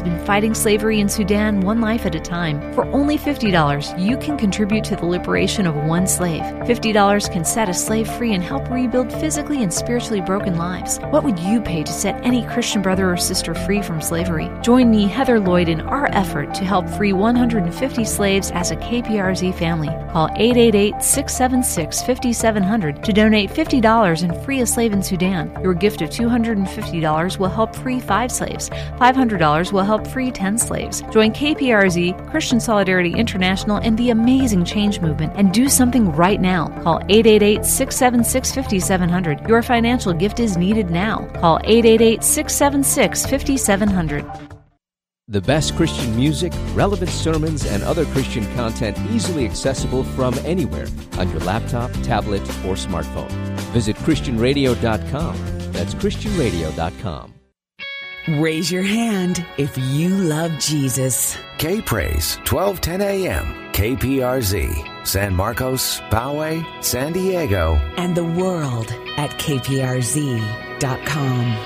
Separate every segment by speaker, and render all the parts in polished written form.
Speaker 1: been fighting slavery in Sudan one life at a time. For only $50, you can contribute to the liberation of one slave. $50 can set a slave free and help rebuild physically and spiritually broken lives. What would you pay to set any Christian brother or sister free from slavery? Join me, Heather Lloyd, in our effort to help free 150 slaves as a KPRZ family. Call 888-676-5700 to donate $50 and free a slave in Sudan. Your gift of $250 will help free 5 slaves. $500 will help free 10 slaves. Join KPRZ, Christian Solidarity International, and the Amazing Change Movement and do something right now. Call 888-676-5700. Your financial gift is needed now. Call 888-676-5700.
Speaker 2: The best Christian music, relevant sermons, and other Christian content easily accessible from anywhere on your laptop, tablet, or smartphone. Visit ChristianRadio.com. That's ChristianRadio.com.
Speaker 3: Raise your hand if you love Jesus.
Speaker 4: K-Praise, 1210 a.m., KPRZ, San Marcos, Poway, San Diego,
Speaker 3: And the world at KPRZ.com.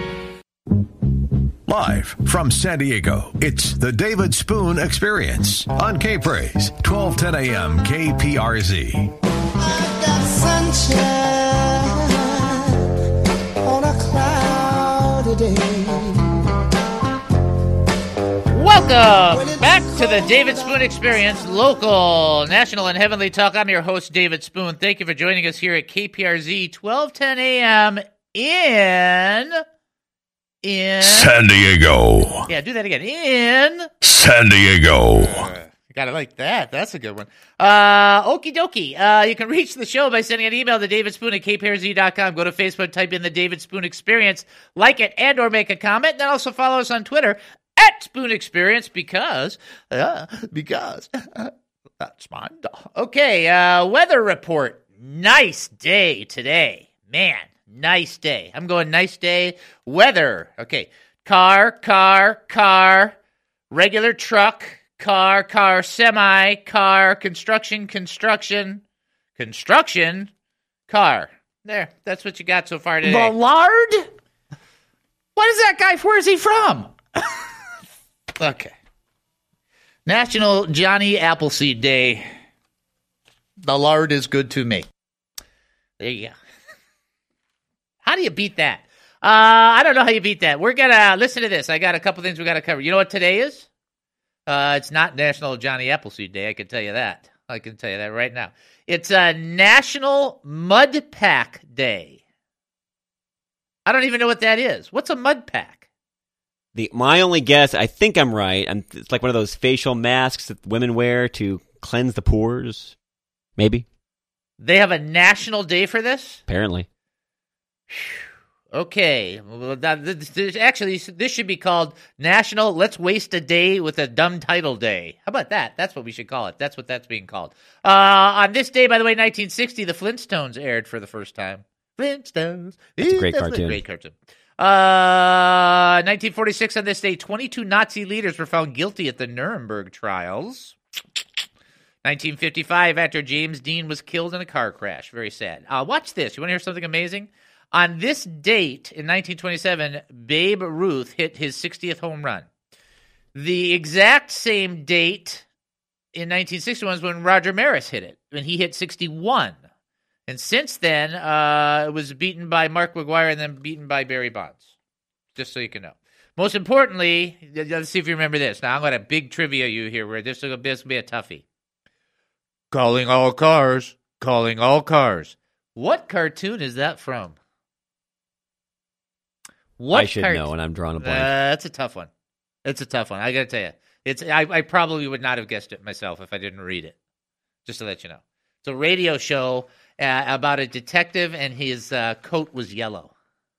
Speaker 5: Live from San Diego, it's the David Spoon Experience on K-Praise, 1210 a.m. KPRZ.
Speaker 6: I got sunshine on a cloudy day.
Speaker 7: Welcome back to the David Spoon Experience, local, national, and heavenly talk. I'm your host, David Spoon. Thank you for joining us here at KPRZ, 1210 a.m. in
Speaker 5: San Diego.
Speaker 7: Yeah, do that again. In
Speaker 5: San Diego.
Speaker 7: You gotta like that. That's a good one. Okie dokie. You can reach the show by sending an email to davidspoon@kprz.com. Go to Facebook, type in the David Spoon Experience, like it, and or make a comment. And then also follow us on Twitter at Spoon Experience because that's mine. Okay, weather report. Nice day today. Man, nice day. I'm going nice day. Weather. Okay. Car. Regular truck. Car. Semi. Car. Construction. Car. There. That's what you got so far today.
Speaker 8: Ballard? What is that guy? Where's he from?
Speaker 7: Okay. National Johnny Appleseed Day. The lard is good to me. There you go. How do you beat that? I don't know how you beat that. We're going to listen to this. I got a couple things we got to cover. You know what today is? It's not National Johnny Appleseed Day. I can tell you that. I can tell you that right now. It's a National Mud Pack Day. I don't even know what that is. What's a mud pack?
Speaker 9: My only guess, I think I'm right. It's like one of those facial masks that women wear to cleanse the pores. Maybe.
Speaker 7: They have a national day for this?
Speaker 9: Apparently.
Speaker 7: Okay. Well, actually, this should be called National Let's Waste a Day with a Dumb Title Day. How about that? That's what we should call it. That's what that's being called. On this day, by the way, 1960, the Flintstones aired for the first time. Flintstones.
Speaker 9: That's a great cartoon.
Speaker 7: Great cartoon. 1946, on this day, 22 Nazi leaders were found guilty at the Nuremberg trials. 1955, after James Dean was killed in a car crash. Very sad. Watch this. You want to hear something amazing? On this date, in 1927, Babe Ruth hit his 60th home run. The exact same date in 1961 was when Roger Maris hit it, when he hit 61. And since then, it was beaten by Mark McGwire and then beaten by Barry Bonds, just so you can know. Most importantly, let's see if you remember this. Now, I'm going to big trivia you here, where this will be a toughie. Calling all cars. What cartoon is that from?
Speaker 9: I should know, and I'm drawing a blank.
Speaker 7: That's a tough one. It's a tough one. I got to tell you. I probably would not have guessed it myself if I didn't read it, just to let you know. It's a radio show about a detective, and his coat was yellow.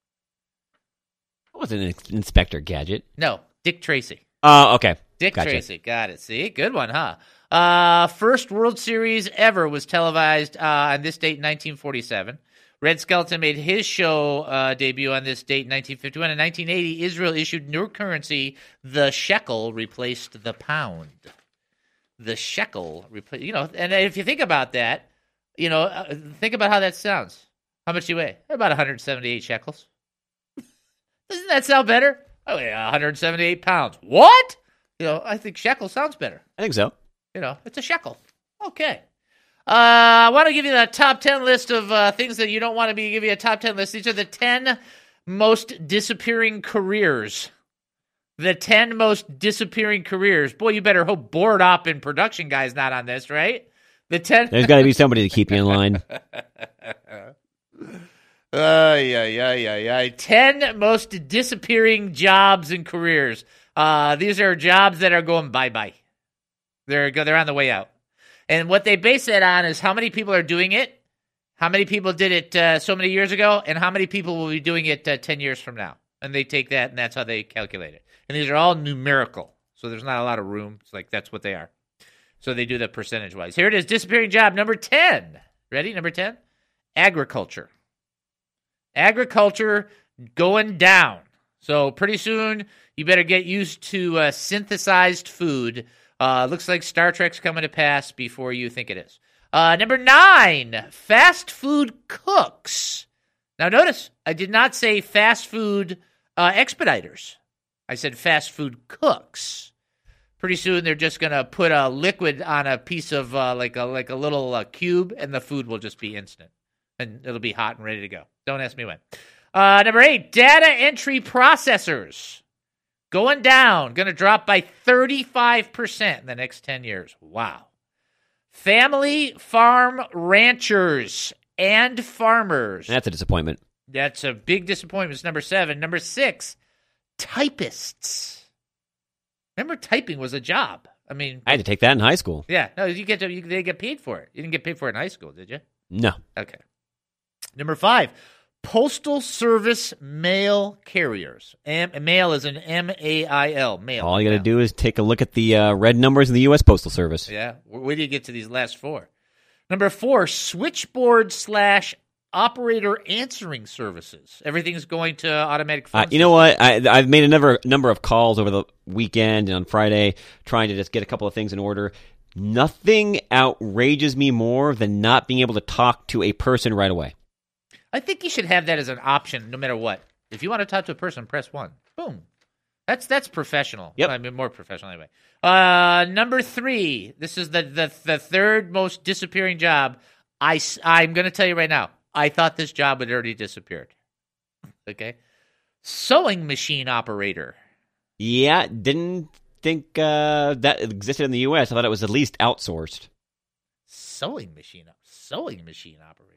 Speaker 9: It wasn't Inspector Gadget.
Speaker 7: No, Dick Tracy.
Speaker 9: Oh, okay.
Speaker 7: Dick
Speaker 9: Gotcha.
Speaker 7: Tracy. Got it. See? Good one, huh? First World Series ever was televised on this date in 1947. Red Skelton made his show debut on this date in 1951. In 1980, Israel issued new currency. The shekel replaced the pound. The shekel replaced, and if you think about that, think about how that sounds. How much do you weigh? About 178 shekels. Doesn't that sound better? I weigh 178 pounds. What? I think shekel sounds better.
Speaker 9: I think so.
Speaker 7: It's a shekel. Okay. I want to give you the top 10 list of things that you don't want to be. Give you a top 10 list. These are the 10 most disappearing careers. The 10 most disappearing careers. Boy, you better hope Board Op and production guy's not on this, right? The 10.
Speaker 9: There's got to be somebody to keep you in line.
Speaker 7: 10 most disappearing jobs and careers. These are jobs that are going bye-bye. They're on the way out. And what they base it on is how many people are doing it, how many people did it so many years ago, and how many people will be doing it 10 years from now. And they take that, and that's how they calculate it. And these are all numerical, so there's not a lot of room. It's like that's what they are. So they do that percentage-wise. Here it is, disappearing job number 10. Ready? Number 10? Agriculture. Agriculture going down. So pretty soon, you better get used to synthesized food. Looks like Star Trek's coming to pass before you think it is. Number 9, fast food cooks. Now notice, I did not say fast food expediters. I said fast food cooks. Pretty soon they're just going to put a liquid on a piece of like a little cube, and the food will just be instant. And it'll be hot and ready to go. Don't ask me when. Number 8, data entry processors. Going down. Going to drop by 35% in the next 10 years. Wow. Family farm ranchers and farmers.
Speaker 9: That's a disappointment.
Speaker 7: That's a big disappointment. It's number 7. Number 6, typists. Remember, typing was a job. I mean,
Speaker 9: I had to take that in high school.
Speaker 7: Yeah. No, they get paid for it. You didn't get paid for it in high school, did you?
Speaker 9: No.
Speaker 7: Okay. Number 5, Postal Service mail carriers. Mail is an M-A-I-L. Mail.
Speaker 9: All you got to do is take a look at the red numbers in the U.S. Postal Service.
Speaker 7: Yeah. Where do you get to these last 4? Number 4, switchboard/operator answering services. Everything's going to automatic phone
Speaker 9: you know what? I've made a number of calls over the weekend and on Friday trying to just get a couple of things in order. Nothing outrages me more than not being able to talk to a person right away.
Speaker 7: I think you should have that as an option no matter what. If you want to talk to a person, press 1. Boom. That's professional.
Speaker 9: Yep.
Speaker 7: I mean, more professional anyway. Number 3. This is the third most disappearing job. I'm going to tell you right now. I thought this job had already disappeared. Okay? Sewing machine operator.
Speaker 9: Yeah, didn't think that existed in the U.S. I thought it was at least outsourced.
Speaker 7: Sewing machine operator.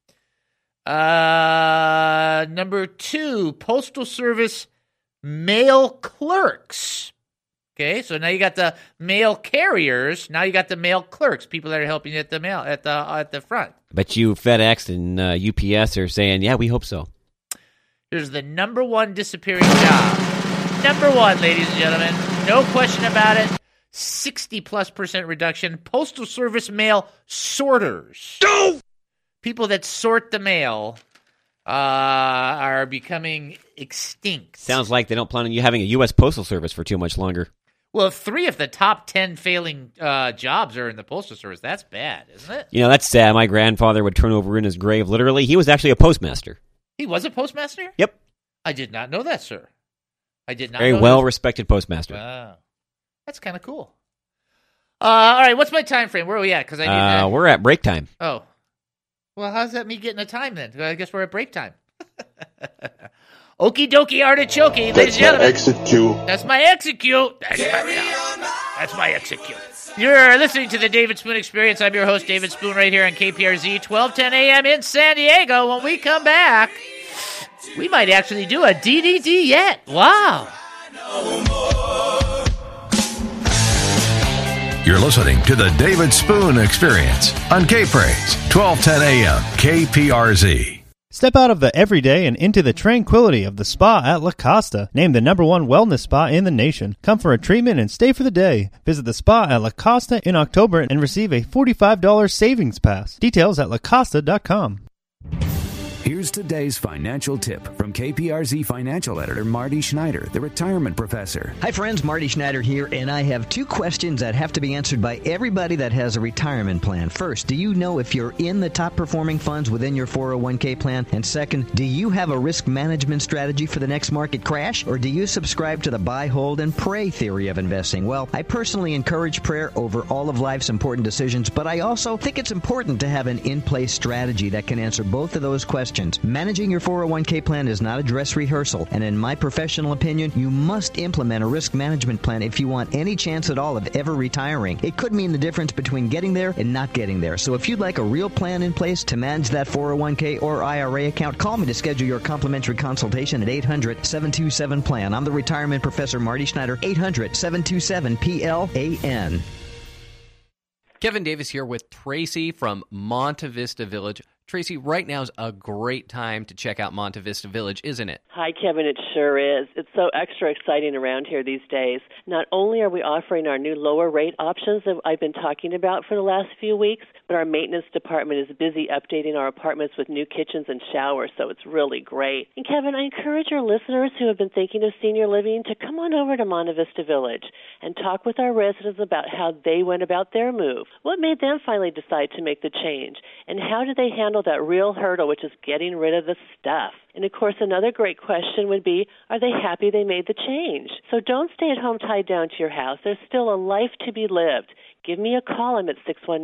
Speaker 7: Number 2, Postal Service mail clerks. Okay, so now you got the mail carriers. Now you got the mail clerks, people that are helping you at the mail at the front.
Speaker 9: But you FedEx and UPS are saying, yeah, we hope so.
Speaker 7: Here's the number 1 disappearing job. Number 1, ladies and gentlemen, no question about it. 60+% reduction. Postal Service mail sorters. No! People that sort the mail are becoming extinct.
Speaker 9: Sounds like they don't plan on you having a U.S. Postal Service for too much longer.
Speaker 7: Well, if 3 of the top 10 failing jobs are in the Postal Service, that's bad, isn't it?
Speaker 9: You know, that's sad. My grandfather would turn over in his grave, literally. He was actually a postmaster.
Speaker 7: He was a postmaster?
Speaker 9: Yep.
Speaker 7: I did not know that, sir. I did not
Speaker 9: Very
Speaker 7: know
Speaker 9: well-respected postmaster.
Speaker 7: Wow. That's kind of cool. All right, what's my time frame? Where are we at? Because I need
Speaker 9: we're at break time.
Speaker 7: Oh. Well, how's that me getting a time then? I guess we're at break time. Okie dokie artichoke, ladies and gentlemen.
Speaker 10: Execute.
Speaker 7: That's my execute. That's my execute. You're listening to the David Spoon Experience. I'm your host, David Spoon, right here on KPRZ, 1210 a.m. in San Diego. When we come back, we might actually do a DDD yet. Wow.
Speaker 5: You're listening to the David Spoon Experience on K-Praise, 1210 a.m. KPRZ.
Speaker 11: Step out of the everyday and into the tranquility of the spa at La Costa. Named the #1 wellness spa in the nation. Come for a treatment and stay for the day. Visit the spa at La Costa in October and receive a $45 savings pass. Details at lacosta.com.
Speaker 4: Here's today's financial tip from KPRZ financial editor Marty Schneider, the retirement professor.
Speaker 10: Hi friends, Marty Schneider here, and I have 2 questions that have to be answered by everybody that has a retirement plan. First, do you know if you're in the top performing funds within your 401k plan? And second, do you have a risk management strategy for the next market crash? Or do you subscribe to the buy, hold, and pray theory of investing? Well, I personally encourage prayer over all of life's important decisions, but I also think it's important to have an in-place strategy that can answer both of those questions. Managing your 401k plan is not a dress rehearsal, and in my professional opinion, you must implement a risk management plan if you want any chance at all of ever retiring. It could mean the difference between getting there and not getting there. So if you'd like a real plan in place to manage that 401k or IRA account, call me to schedule your complimentary consultation at 800-727-PLAN. I'm the retirement professor Marty Schneider, 800-727-PLAN.
Speaker 12: Kevin Davis here with Tracy from Monte Vista Village. Tracy, right now is a great time to check out Monte Vista Village, isn't it?
Speaker 13: Hi, Kevin. It sure is. It's so extra exciting around here these days. Not only are we offering our new lower rate options that I've been talking about for the last few weeks, but our maintenance department is busy updating our apartments with new kitchens and showers, so it's really great. And Kevin, I encourage your listeners who have been thinking of senior living to come on over to Monte Vista Village and talk with our residents about how they went about their move. What made them finally decide to make the change? And how did they handle that real hurdle, which is getting rid of the stuff? And, of course, another great question would be, are they happy they made the change? So don't stay at home tied down to your house. There's still a life to be lived. Give me a call. I'm at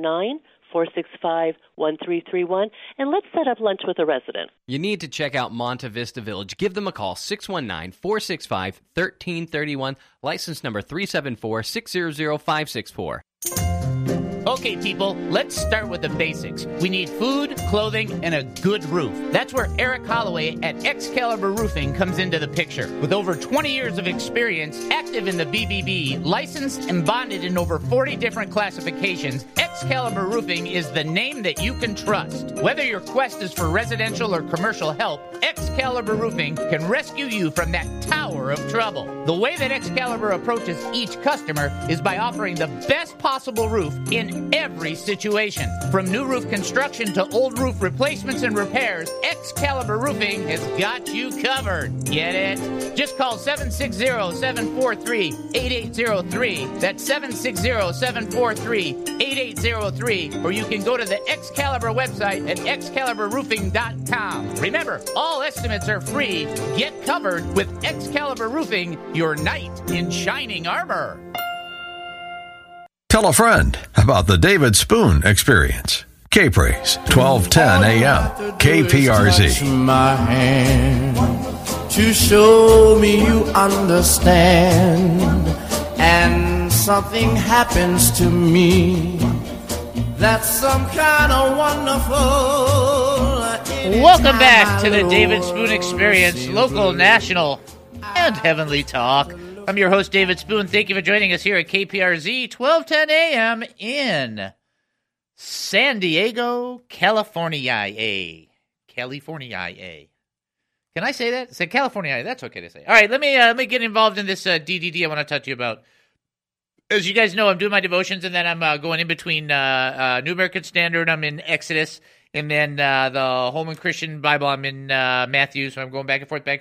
Speaker 13: 619-465-1331, and let's set up lunch with a resident.
Speaker 12: You need to check out Monte Vista Village. Give them a call, 619-465-1331, license number 374-600-564.
Speaker 7: Okay, people, let's start with the basics. We need food, clothing, and a good roof. That's where Eric Holloway at Excalibur Roofing comes into the picture. With over 20 years of experience, active in the BBB, licensed and bonded in over 40 different classifications, Excalibur Roofing is the name that you can trust. Whether your quest is for residential or commercial help, Excalibur Roofing can rescue you from that tower of trouble. The way that Excalibur approaches each customer is by offering the best possible roof in every situation. From new roof construction to old roof replacements and repairs, Excalibur Roofing has got you covered. Get it? Just call 760-743-8803. That's 760-743-8803. Or you can go to the Excalibur website at excaliburroofing.com. Remember, all estimates are free. Get covered with Excalibur Roofing, your knight in shining armor.
Speaker 5: Tell a friend about the David Spoon Experience. K-Praise, 1210 a.m. KPRZ.
Speaker 6: My hand to show me you understand, and something happens to me that's some kind of wonderful.
Speaker 7: Welcome back to the David Spoon Experience, local, national, and heavenly talk. I'm your host, David Spoon. Thank you for joining us here at KPRZ, 1210 a.m. in San Diego, California. California. Can I say that? Say California. That's okay to say. All right, let me get involved in this DDD I want to talk to you about. As you guys know, I'm doing my devotions, and then I'm going in between New American Standard. I'm in Exodus, and then the Holman Christian Bible. I'm in Matthew, so I'm going back and forth.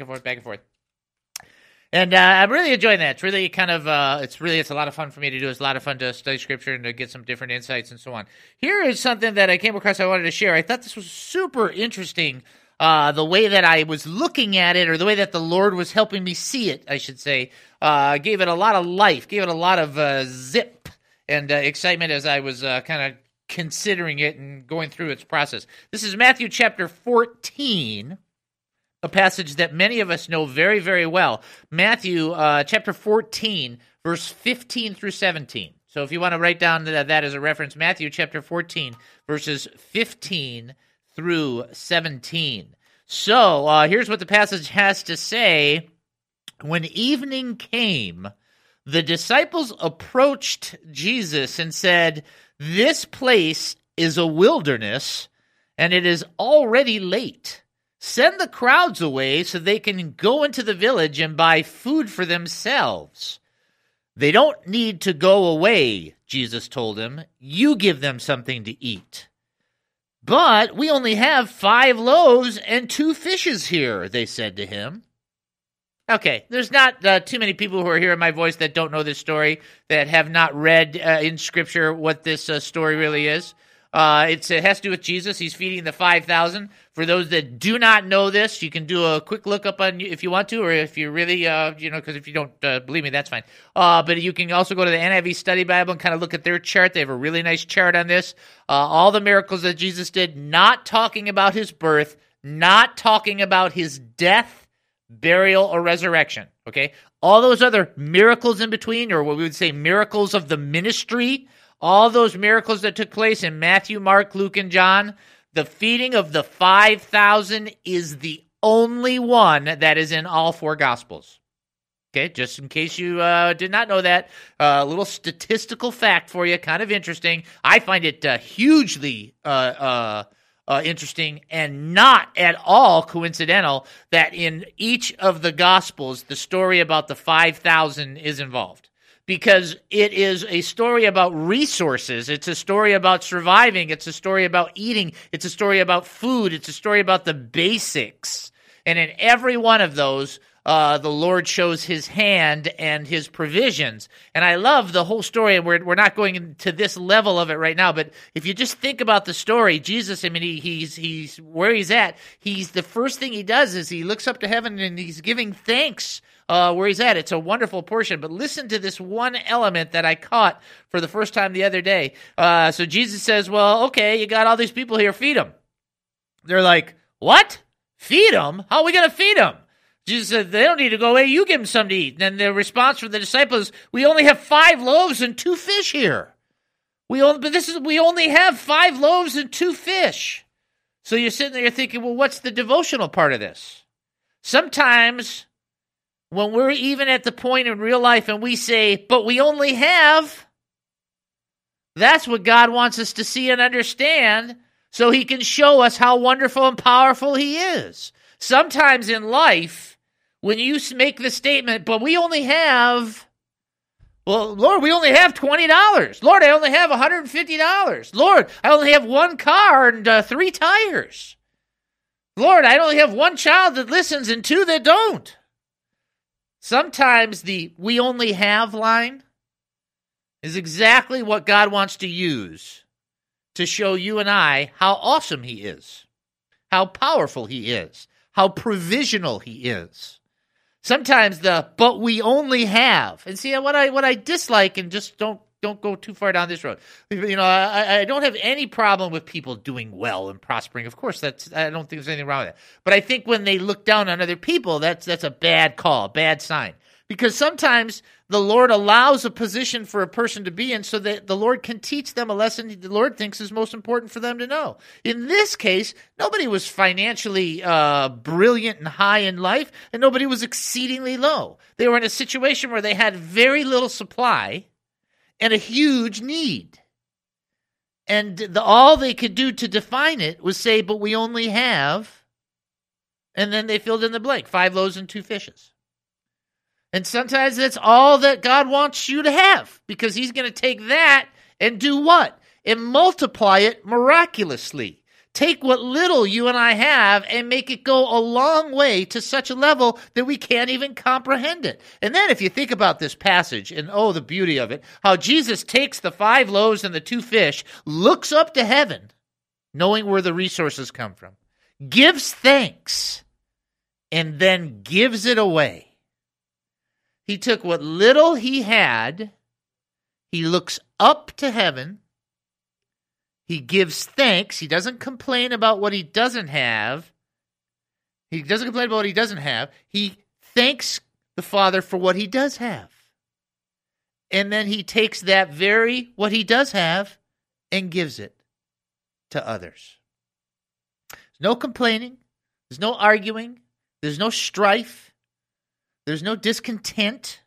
Speaker 7: And I'm really enjoying that. It's really kind of, it's a lot of fun for me to do. It's a lot of fun to study Scripture and to get some different insights and so on. Here is something that I came across I wanted to share. I thought this was super interesting, the way that I was looking at it, or the way that the Lord was helping me see it, I should say. Gave it a lot of life, gave it a lot of zip and excitement as I was kind of considering it and going through its process. This is Matthew chapter 14. A passage that many of us know very, very well. Matthew chapter 14, verse 15 through 17. So if you want to write down that as a reference, Matthew chapter 14, verses 15 through 17. So here's what the passage has to say. When evening came, the disciples approached Jesus and said, "This place is a wilderness, and it is already late. Send the crowds away so they can go into the village and buy food for themselves." "They don't need to go away," Jesus told him. "You give them something to eat." But we only have 5 loaves and 2 fishes here, they said to him. Okay, there's not too many people who are hearing my voice that don't know this story, that have not read in Scripture what this story really is. It has to do with Jesus. He's feeding the 5,000. For those that do not know this, you can do a quick look up on if you want to, or if you really, because if you don't believe me, that's fine. But you can also go to the NIV Study Bible and kind of look at their chart. They have a really nice chart on this. All the miracles that Jesus did, not talking about his birth, not talking about his death, burial, or resurrection. Okay? All those other miracles in between, or what we would say miracles of the ministry, all those miracles that took place in Matthew, Mark, Luke, and John, the feeding of the 5,000 is the only one that is in all 4 Gospels. Okay, just in case you did not know that, a little statistical fact for you, kind of interesting. I find it hugely interesting and not at all coincidental that in each of the Gospels, the story about the 5,000 is involved. Because it is a story about resources. It's a story about surviving. It's a story about eating. It's a story about food. It's a story about the basics. And in every one of those, the Lord shows his hand and his provisions. And I love the whole story, and we're not going into this level of it right now, but if you just think about the story, Jesus, I mean, he's where he's at. The first thing he does is he looks up to heaven and he's giving thanks where he's at. It's a wonderful portion, but listen to this one element that I caught for the first time the other day. So Jesus says, well, okay, you got all these people here, feed them. They're like, what? Feed them? How are we going to feed them? Jesus said, they don't need to go away. You give them something to eat. And then the response from the disciples, we only have 5 loaves and 2 fish here. We only have 5 loaves and 2 fish. So you're sitting there thinking, well, what's the devotional part of this? Sometimes when we're even at the point in real life and we say, but we only have, that's what God wants us to see and understand so he can show us how wonderful and powerful he is. Sometimes in life, when you make the statement, but we only have, well, Lord, we only have $20. Lord, I only have $150. Lord, I only have 1 car and 3 tires. Lord, I only have 1 child that listens and 2 that don't. Sometimes the we only have line is exactly what God wants to use to show you and I how awesome he is, how powerful he is, how provisional he is. Sometimes but we only have. And see, what I dislike, and just don't go too far down this road. You know, I don't have any problem with people doing well and prospering. Of course, I don't think there's anything wrong with that. But I think when they look down on other people, that's a bad call, a bad sign. Because sometimes the Lord allows a position for a person to be in so that the Lord can teach them a lesson the Lord thinks is most important for them to know. In this case, nobody was financially brilliant and high in life, and nobody was exceedingly low. They were in a situation where they had very little supply and a huge need. And all they could do to define it was say, but we only have, and then they filled in the blank, 5 loaves and 2 fishes. And sometimes that's all that God wants you to have, because he's going to take that and do what? And multiply it miraculously. Take what little you and I have and make it go a long way to such a level that we can't even comprehend it. And then if you think about this passage, and oh, the beauty of it, how Jesus takes the 5 loaves and the 2 fish, looks up to heaven, knowing where the resources come from, gives thanks, and then gives it away. He took what little he had, he looks up to heaven, he gives thanks. He doesn't complain about what he doesn't have. He doesn't complain about what he doesn't have. He thanks the Father for what he does have. And then he takes that what he does have and gives it to others. There's no complaining. There's no arguing. There's no strife. There's no discontent.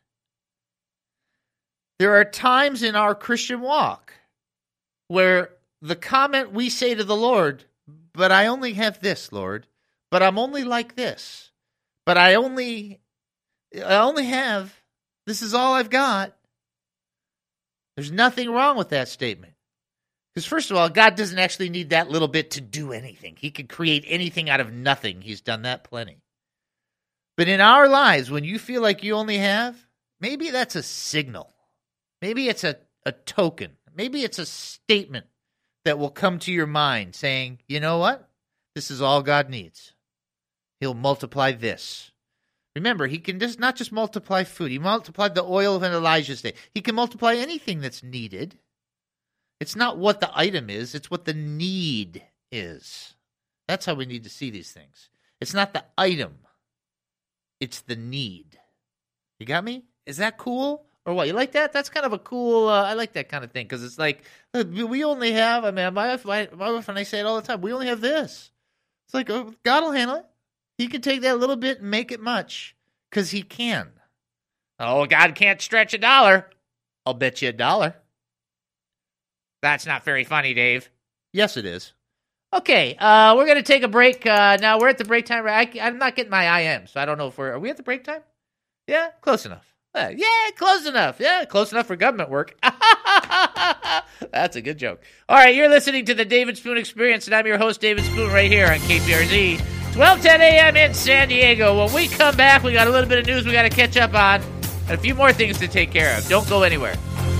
Speaker 7: There are times in our Christian walk where the comment we say to the Lord, but I only have this, Lord, but I'm only like this, but I only have, this is all I've got. There's nothing wrong with that statement. Because first of all, God doesn't actually need that little bit to do anything. He could create anything out of nothing. He's done that plenty. But in our lives, when you feel like you only have, maybe that's a signal. Maybe it's a token. Maybe it's a statement that will come to your mind saying, you know what? This is all God needs. He'll multiply this. Remember, he can just not just multiply food. He multiplied the oil of Elijah's day. He can multiply anything that's needed. It's not what the item is. It's what the need is. That's how we need to see these things. It's not the item. It's the need. You got me? Is that cool? Or what? You like that? That's kind of a cool, I like that kind of thing. Because it's like, we only have, my wife and I say it all the time, we only have this. It's like, God will handle it. He can take that little bit and make it much. Because he can. Oh, God can't stretch $1. I'll bet you $1. That's not very funny, Dave. Yes, it is. Okay, we're going to take a break. Now, we're at the break time. I'm not getting my IM, so I don't know if are we at the break time? Yeah, close enough. Yeah, close enough. Yeah, close enough for government work. That's a good joke. All right, you're listening to the David Spoon Experience, and I'm your host, David Spoon, right here on KPRZ, 1210 a.m. in San Diego. When we come back, we got a little bit of news we got to catch up on, and a few more things to take care of. Don't go anywhere.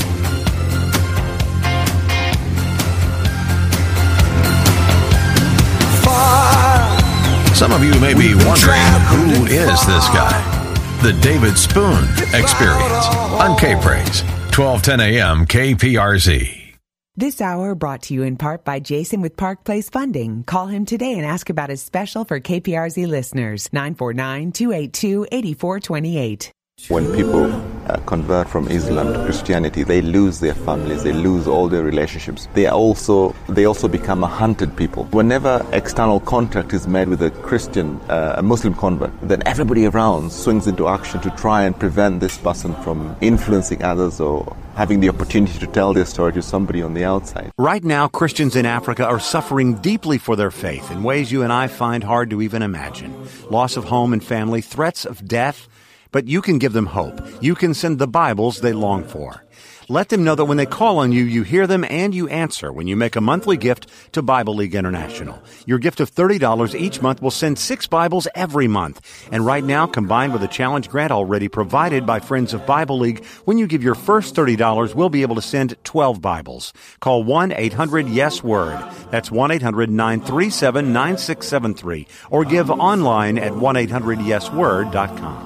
Speaker 5: Some of you may be wondering, who is this guy? The David Spoon Experience on K-Praise, 1210 a.m. KPRZ.
Speaker 3: This hour brought to you in part by Jason with Park Place Funding. Call him today and ask about his special for KPRZ listeners, 949-282-8428.
Speaker 14: When people convert from Islam to Christianity, they lose their families, they lose all their relationships. They also become a hunted people. Whenever external contact is made with a Christian, a Muslim convert, then everybody around swings into action to try and prevent this person from influencing others or having the opportunity to tell their story to somebody on the outside.
Speaker 15: Right now, Christians in Africa are suffering deeply for their faith in ways you and I find hard to even imagine. Loss of home and family, threats of death. But you can give them hope. You can send the Bibles they long for. Let them know that when they call on you, you hear them and you answer when you make a monthly gift to Bible League International. Your gift of $30 each month will send 6 Bibles every month. And right now, combined with a challenge grant already provided by Friends of Bible League, when you give your first $30, we'll be able to send 12 Bibles. Call 1-800-YES-WORD. That's 1-800-937-9673. Or give online at 1-800-YESWORD.com.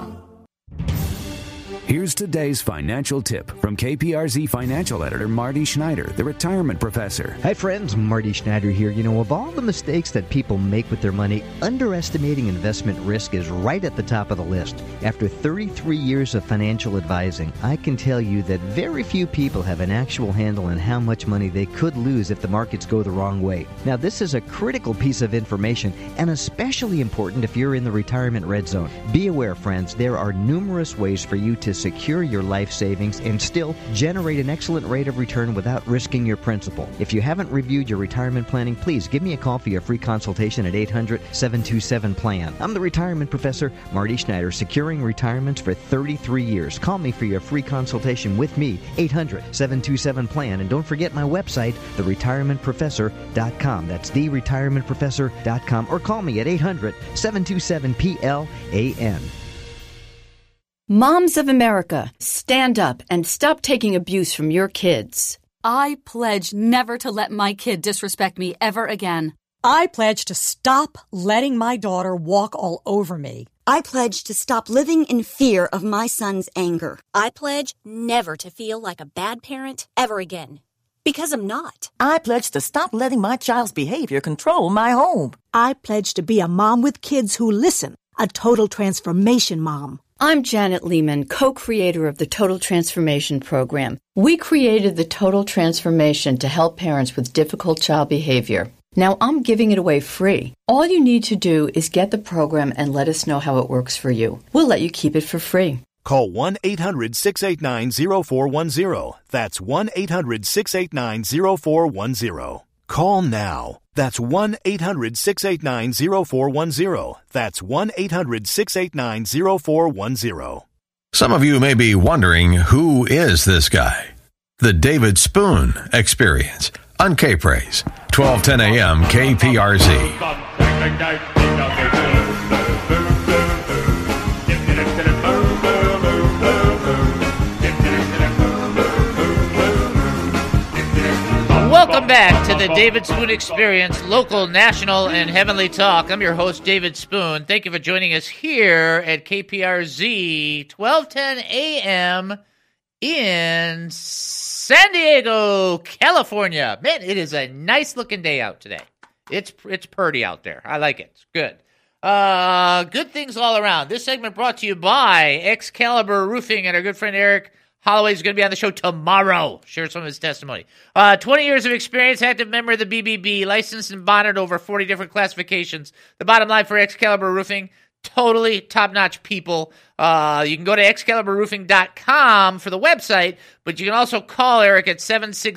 Speaker 4: Here's today's financial tip from KPRZ financial editor Marty Schneider, the retirement professor.
Speaker 10: Hi friends, Marty Schneider here. You know, of all the mistakes that people make with their money, underestimating investment risk is right at the top of the list. After 33 years of financial advising, I can tell you that very few people have an actual handle on how much money they could lose if the markets go the wrong way. Now, this is a critical piece of information and especially important if you're in the retirement red zone. Be aware, friends, there are numerous ways for you to secure your life savings and still generate an excellent rate of return without risking your principal. If you haven't reviewed your retirement planning, please give me a call for your free consultation at 800-727-PLAN. I'm the retirement professor, Marty Schneider, securing retirements for 33 years. Call me for your free consultation with me, 800-727-PLAN. And don't forget my website, theretirementprofessor.com. That's theretirementprofessor.com. Or call me at 800-727-PLAN.
Speaker 16: Moms of America, stand up and stop taking abuse from your kids.
Speaker 17: I pledge never to let my kid disrespect me ever again.
Speaker 18: I pledge to stop letting my daughter walk all over me.
Speaker 19: I pledge to stop living in fear of my son's anger.
Speaker 20: I pledge never to feel like a bad parent ever again. Because I'm not.
Speaker 21: I pledge to stop letting my child's behavior control my home.
Speaker 18: I pledge to be a mom with kids who listen, a total transformation mom.
Speaker 16: I'm Janet Lehman, co-creator of the Total Transformation Program. We created the Total Transformation to help parents with difficult child behavior. Now I'm giving it away free. All you need to do is get the program and let us know how it works for you. We'll let you keep it for free.
Speaker 22: Call 1-800-689-0410. That's 1-800-689-0410. Call now. That's 1-800-689-0410. That's 1-800-689-0410.
Speaker 5: Some of you may be wondering, who is this guy? The David Spoon Experience on K-Praise, 1210 a.m. KPRZ.
Speaker 7: Welcome back to the David Spoon Experience, local, national, and heavenly talk. I'm your host, David Spoon. Thank you for joining us here at KPRZ, 1210 a.m. in San Diego, California. Man, it is a nice-looking day out today. It's purty out there. I like it. It's good. Good things all around. This segment brought to you by Excalibur Roofing and our good friend Eric Holloway is going to be on the show tomorrow. Share some of his testimony. 20 years of experience, active member of the BBB, licensed and bonded over 40 different classifications. The bottom line for Excalibur Roofing, totally top-notch people. You can go to ExcaliburRoofing.com for the website, but you can also call Eric at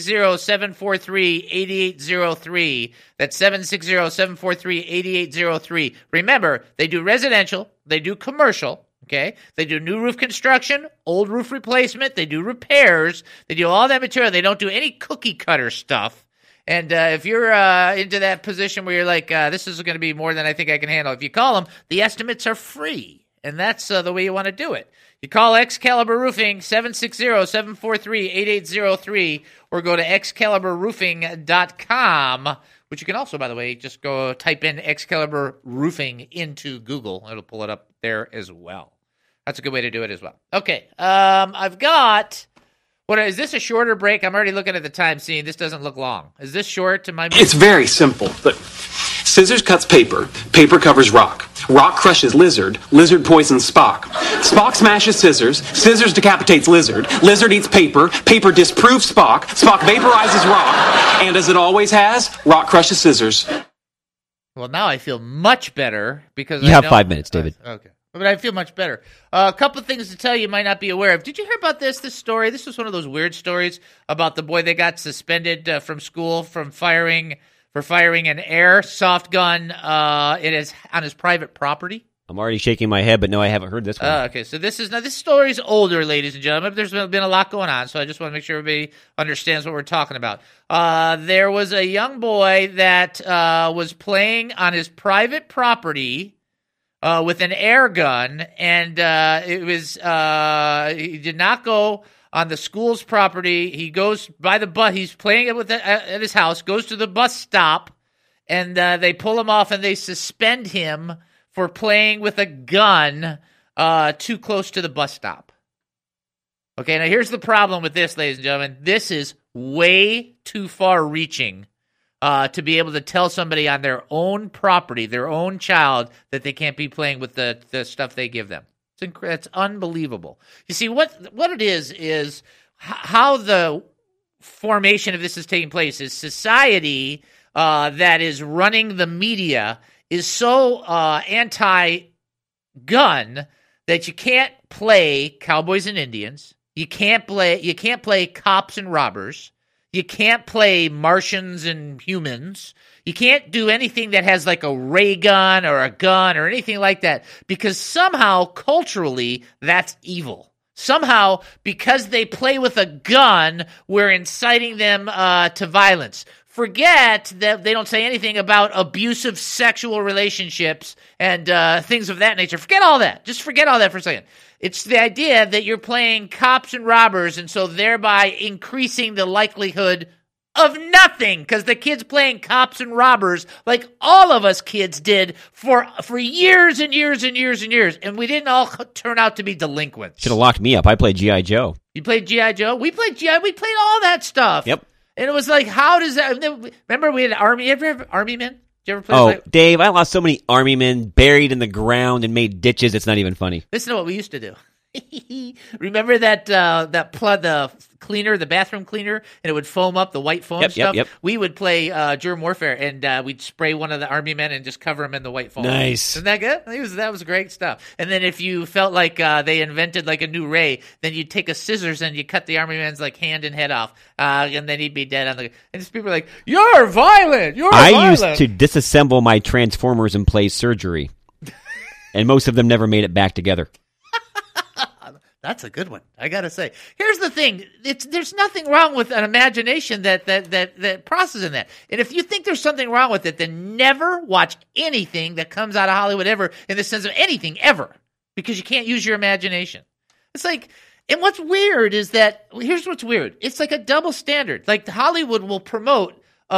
Speaker 7: 760-743-8803. That's 760-743-8803. Remember, they do residential, they do commercial. Okay, they do new roof construction, old roof replacement. They do repairs. They do all that material. They don't do any cookie cutter stuff. And if you're into that position where you're like, this is going to be more than I think I can handle, if you call them, the estimates are free. And that's the way you want to do it. You call Excalibur Roofing, 760-743-8803, or go to ExcaliburRoofing.com, which you can also, by the way, just go type in Excalibur Roofing into Google. It'll pull it up there as well. That's a good way to do it as well. Okay, I've got... Is this a shorter break? I'm already looking at the time, seeing this doesn't look long. Is this short to my...
Speaker 1: It's very simple. Look, scissors cuts paper. Paper covers rock. Rock crushes lizard. Lizard poisons Spock. Spock smashes scissors. Scissors decapitates lizard. Lizard eats paper. Paper disproves Spock. Spock vaporizes rock. And as it always has, rock crushes scissors.
Speaker 7: Well, now I feel much better because
Speaker 9: you have 5 minutes, David.
Speaker 7: Okay. But I feel much better. A couple of things to tell you might not be aware of. Did you hear about this story? This was one of those weird stories about the boy that got suspended from school for firing an airsoft gun on his private property.
Speaker 9: I'm already shaking my head, but no, I haven't heard this one.
Speaker 7: Okay, so this story's older, ladies and gentlemen. There's been a lot going on, so I just want to make sure everybody understands what we're talking about. There was a young boy that was playing on his private property with an air gun, and he did not go on the school's property. He goes by the bus. He's playing it at his house, goes to the bus stop, and they pull him off and they suspend him for playing with a gun too close to the bus stop. Okay, now here's the problem with this, ladies and gentlemen. This is way too far reaching to be able to tell somebody on their own property, their own child, that they can't be playing with the stuff they give them. It's unbelievable. You see, what it is how the formation of this is taking place is society that is running the media is so anti-gun that you can't play cowboys and Indians. You can't play cops and robbers. You can't play Martians and humans. You can't do anything that has like a ray gun or a gun or anything like that because somehow culturally that's evil. Somehow, because they play with a gun, we're inciting them to violence. Forget that they don't say anything about abusive sexual relationships and things of that nature. Forget all that. Just forget all that for a second. It's the idea that you're playing cops and robbers, and so thereby increasing the likelihood of nothing, because the kid's playing cops and robbers like all of us kids did for years and years and years and years, and we didn't all turn out to be delinquents.
Speaker 9: Should have locked me up. I played G.I. Joe.
Speaker 7: You played G.I. Joe? We played G.I. We played all that stuff.
Speaker 9: Yep.
Speaker 7: And it was like, how does that... Remember we had Army... You ever have Army men? Did you ever play
Speaker 9: Dave, I lost so many Army men buried in the ground and made ditches, it's not even funny.
Speaker 7: Listen to what we used to do. Remember the cleaner, the bathroom cleaner, and it would foam up, the white foam stuff?
Speaker 9: Yep.
Speaker 7: We would play germ warfare, and we'd spray one of the Army men and just cover him in the white foam.
Speaker 9: Nice.
Speaker 7: Isn't that good? That was great stuff. And then if you felt like they invented like a new ray, then you'd take a scissors and you cut the Army man's like hand and head off, and then he'd be dead on the... And just people were like, you're violent!
Speaker 9: I used to disassemble my Transformers and play surgery. And most of them never made it back together.
Speaker 7: That's a good one, I got to say. Here's the thing. There's nothing wrong with an imagination that processes that. And if you think there's something wrong with it, then never watch anything that comes out of Hollywood ever, in the sense of anything ever, because you can't use your imagination. It's like, and what's weird is that, here's what's weird. It's like a double standard. Like Hollywood will promote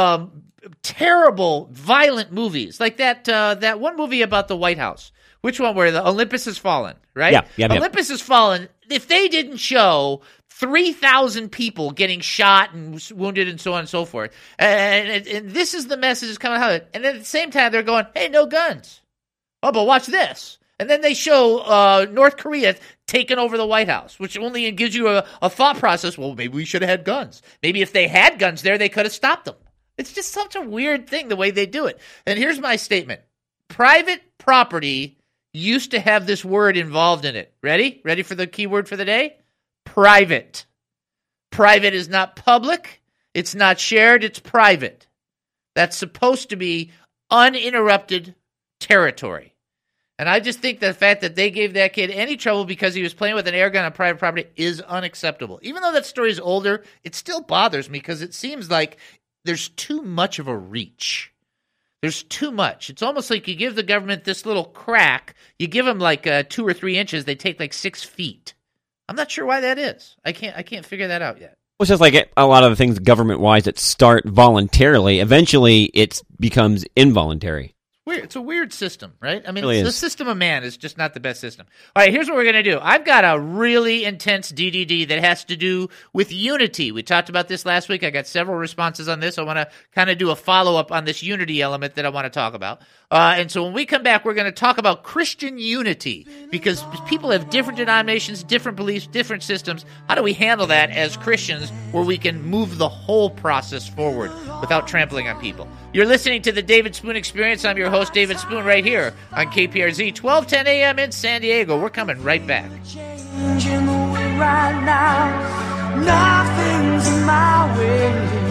Speaker 7: terrible, violent movies. Like that one movie about the White House. Which one, where the Olympus Has Fallen, right?
Speaker 9: Yeah.
Speaker 7: Olympus Has Fallen. If they didn't show 3,000 people getting shot and wounded and so on and so forth, and this is the message that's coming out. And then at the same time, they're going, hey, no guns. Oh, but watch this. And then they show North Korea taking over the White House, which only gives you a thought process. Well, maybe we should have had guns. Maybe if they had guns there, they could have stopped them. It's just such a weird thing, the way they do it. And here's my statement. Private property used to have this word involved in it. Ready? Ready for the key word for the day? Private. Private is not public. It's not shared. It's private. That's supposed to be uninterrupted territory. And I just think the fact that they gave that kid any trouble because he was playing with an air gun on private property is unacceptable. Even though that story is older, it still bothers me because it seems like there's too much of a reach. There's too much. It's almost like you give the government this little crack. You give them like 2 or 3 inches. They take like 6 feet. I'm not sure why that is. I can't figure that out yet.
Speaker 9: It's just like a lot of the things government-wise that start voluntarily. Eventually, it becomes involuntary.
Speaker 7: Weird. It's a weird system, right? I mean,
Speaker 9: Really
Speaker 7: the
Speaker 9: is.
Speaker 7: system of man is just not the best system. All right, here's what we're going to do. I've got a really intense DDD that has to do with unity. We talked about this last week. I got several responses on this. I want to kind of do a follow-up on this unity element that I want to talk about. And so when we come back, we're going to talk about Christian unity, because people have different denominations, different beliefs, different systems. How do we handle that as Christians where we can move the whole process forward without trampling on people? You're listening to the David Spoon Experience. I'm your host, David Spoon, right here on KPRZ, 1210 a.m. in San Diego. We're coming right back.
Speaker 6: Changing the way right now, nothing's in my way,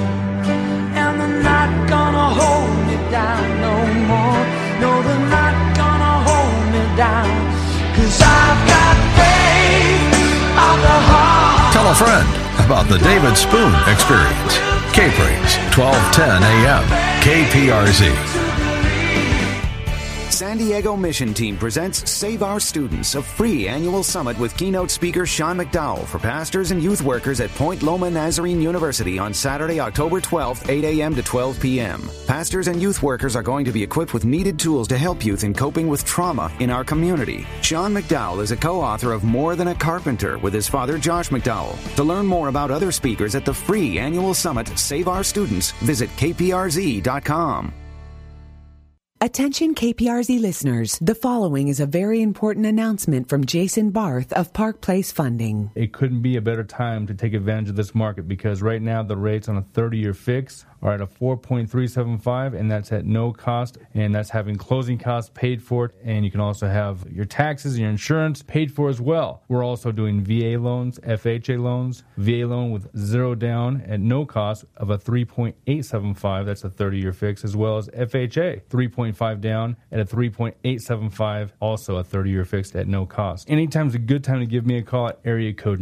Speaker 6: and they're not gonna hold me down no more. No, they're not gonna hold me down, 'cause I've got faith of the heart.
Speaker 5: Tell a friend about the David Spoon Experience. K-Praise, 1210 a.m. KPRZ.
Speaker 2: San Diego Mission Team presents Save Our Students, a free annual summit with keynote speaker Sean McDowell for pastors and youth workers at Point Loma Nazarene University on Saturday, October 12th, 8 a.m. to 12 p.m. Pastors and youth workers are going to be equipped with needed tools to help youth in coping with trauma in our community. Sean McDowell is a co-author of More Than a Carpenter with his father, Josh McDowell. To learn more about other speakers at the free annual summit Save Our Students, visit kprz.com.
Speaker 3: Attention KPRZ listeners, the following is a very important announcement from Jason Barth of Park Place Funding.
Speaker 8: It couldn't be a better time to take advantage of this market, because right now the rates on a 30-year fix are at a 4.375, and that's at no cost, and that's having closing costs paid for, and you can also have your taxes and your insurance paid for as well. We're also doing VA loans, FHA loans, VA loan with 0 down at no cost of a 3.875, that's a 30-year fix, as well as FHA, 3.5 down at a 3.875, also a 30-year fixed at no cost. Anytime's a good time to give me a call at area code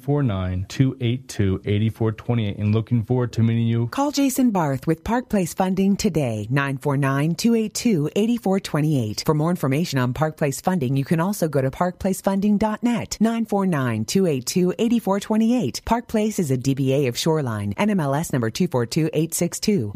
Speaker 8: 949-282-8428, and looking forward to meeting you.
Speaker 3: Call Jason Barth with Park Place Funding today, 949-282-8428. For more information on Park Place Funding, you can also go to parkplacefunding.net, 949-282-8428. Park Place is a DBA of Shoreline, NMLS number 242862,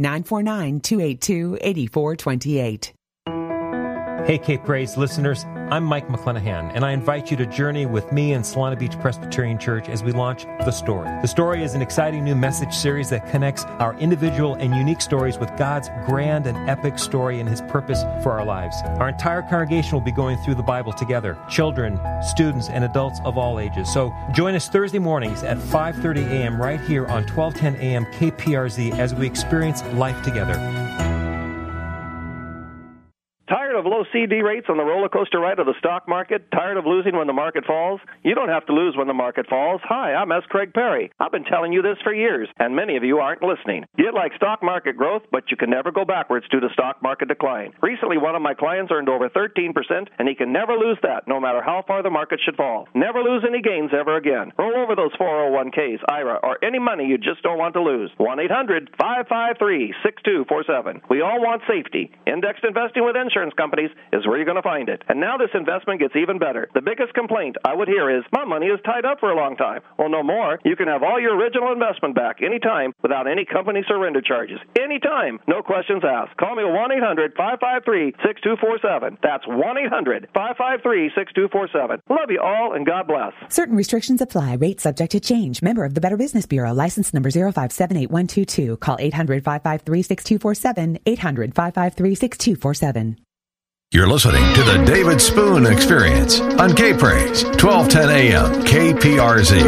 Speaker 3: 949-282-8428.
Speaker 23: Hey, K-Praise listeners, I'm Mike McClenahan, and I invite you to journey with me and Solana Beach Presbyterian Church as we launch The Story. The Story is an exciting new message series that connects our individual and unique stories with God's grand and epic story and His purpose for our lives. Our entire congregation will be going through the Bible together, children, students, and adults of all ages. So join us Thursday mornings at 5:30 a.m. right here on 1210 a.m. KPRZ as we experience life together.
Speaker 24: Tired of low
Speaker 11: CD rates on the roller coaster ride of the stock market? Tired of losing when the market falls? You don't have to lose when the market falls. Hi, I'm S. Craig Perry. I've been telling you this for years, and many of you aren't listening. You'd like stock market growth, but you can never go backwards due to stock market decline. Recently, one of my clients earned over 13%, and he can never lose that, no matter how far the market should fall. Never lose any gains ever again. Roll over those 401ks, IRA, or any money you just don't want to lose. 1-800-553-6247. We all want safety. Indexed investing with insurance companies is where you're going to find it. And now this investment gets even better. The biggest complaint I would hear is, my money is tied up for a long time. Well, no more. You can have all your original investment back anytime without any company surrender charges. Anytime. No questions asked. Call me at 1-800-553-6247. That's 1-800-553-6247. Love you all, and God bless.
Speaker 3: Certain restrictions apply. Rates subject to change. Member of the Better Business Bureau. License number 0578122. Call 800-553-6247. 800-553-6247.
Speaker 5: You're listening to the David Spoon Experience on K-Praise, 1210 AM, KPRZ.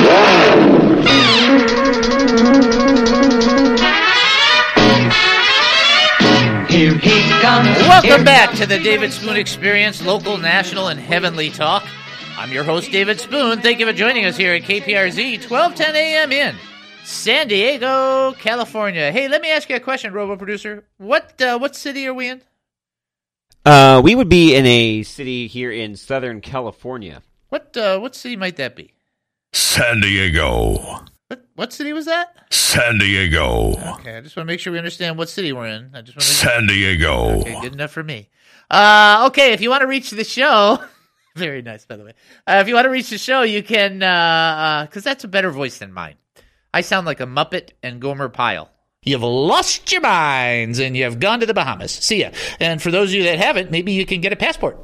Speaker 7: Here he comes. Welcome back to the David Spoon Experience, local, national, and heavenly talk. I'm your host, David Spoon. Thank you for joining us here at KPRZ, 1210 AM in San Diego, California. Hey, let me ask you a question, Robo-Producer. What city are we in?
Speaker 9: We would be in a city here in Southern California.
Speaker 7: What city might that be?
Speaker 5: San Diego.
Speaker 7: What city was that?
Speaker 5: San Diego.
Speaker 7: Okay, I just want to make sure we understand what city we're in.
Speaker 5: San Diego.
Speaker 7: Okay, good enough for me. Okay, if you want to reach the show, very nice, by the way. If you want to reach the show, you can, because that's a better voice than mine. I sound like a Muppet and Gomer Pyle. You've lost your minds and you have gone to the Bahamas. See ya. And for those of you that haven't, maybe you can get a passport.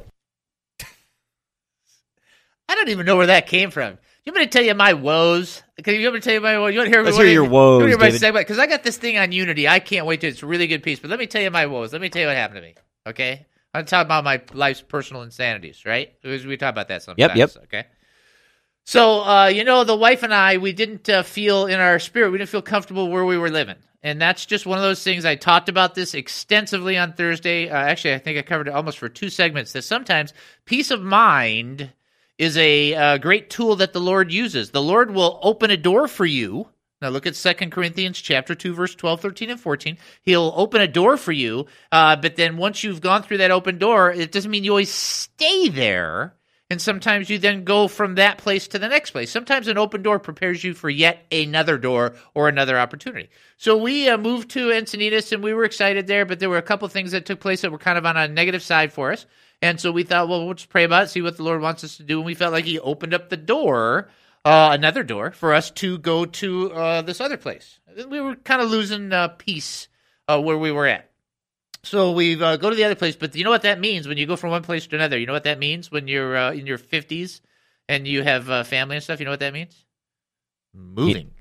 Speaker 7: I don't even know where that came from. You want me to tell you my woes? You want me to tell you my woes? You want to hear?
Speaker 9: Let's hear your woes, David.
Speaker 7: Because I got this thing on Unity. I can't wait to. It's a really good piece. But let me tell you my woes. Let me tell you what happened to me. Okay, I'm talking about my life's personal insanities. Right? We talk about that sometimes.
Speaker 9: Yep.
Speaker 7: Okay. So the wife and I, we didn't feel in our spirit. We didn't feel comfortable where we were living. And that's just one of those things. I talked about this extensively on Thursday. Actually, I think I covered it almost for 2 segments. That sometimes peace of mind is a great tool that the Lord uses. The Lord will open a door for you. Now look at 2 Corinthians chapter 2, verse 12, 13, and 14. He'll open a door for you, but then once you've gone through that open door, it doesn't mean you always stay there. And sometimes you then go from that place to the next place. Sometimes an open door prepares you for yet another door or another opportunity. So we moved to Encinitas, and we were excited there, but there were a couple things that took place that were kind of on a negative side for us. And so we thought, well, we'll just pray about it, see what the Lord wants us to do. And we felt like he opened up the door, another door, for us to go to this other place. We were kind of losing peace where we were at. So we go to the other place, but you know what that means when you go from one place to another? You know what that means when you're in your 50s and you have family and stuff? You know what that means? Moving.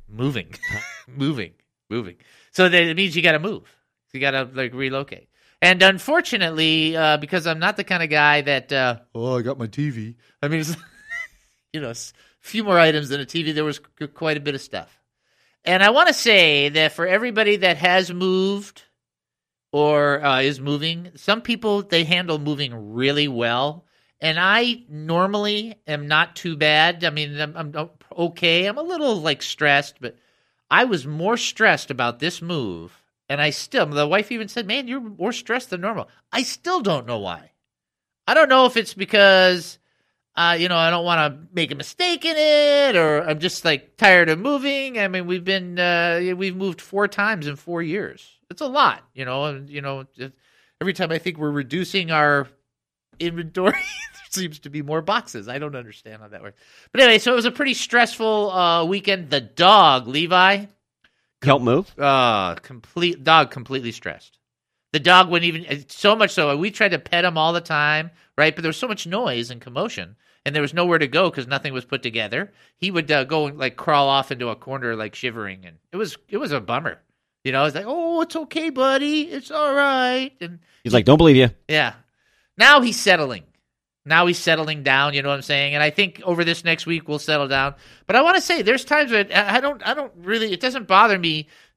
Speaker 7: So that it means you got to move. You got to relocate. And unfortunately, because I'm not the kind of guy that, I got my TV. I mean, it's, a few more items than a TV. There was quite a bit of stuff. And I want to say that for everybody that has moved or is moving, some people, they handle moving really well. And I normally am not too bad. I mean, I'm okay. I'm a little stressed, but I was more stressed about this move. And the wife even said, man, you're more stressed than normal. I still don't know why. I don't know if it's because, I don't want to make a mistake in it, or I'm just tired of moving. I mean, we've moved 4 times in 4 years. It's a lot, and every time I think we're reducing our inventory, there seems to be more boxes. I don't understand how that works. But anyway, so it was a pretty stressful weekend. The dog, Levi,
Speaker 9: help move?
Speaker 7: Completely stressed. The dog wouldn't even, so much so, we tried to pet him all the time, right? But there was so much noise and commotion, and there was nowhere to go because nothing was put together. He would go and crawl off into a corner, shivering, and it was a bummer. It's oh, it's okay, buddy. It's all right. And
Speaker 9: he's like, don't believe you.
Speaker 7: Yeah. Now he's settling. Down, you know what I'm saying? And I think over this next week we'll settle down. But I want to say there's times that I don't really, it doesn't bother me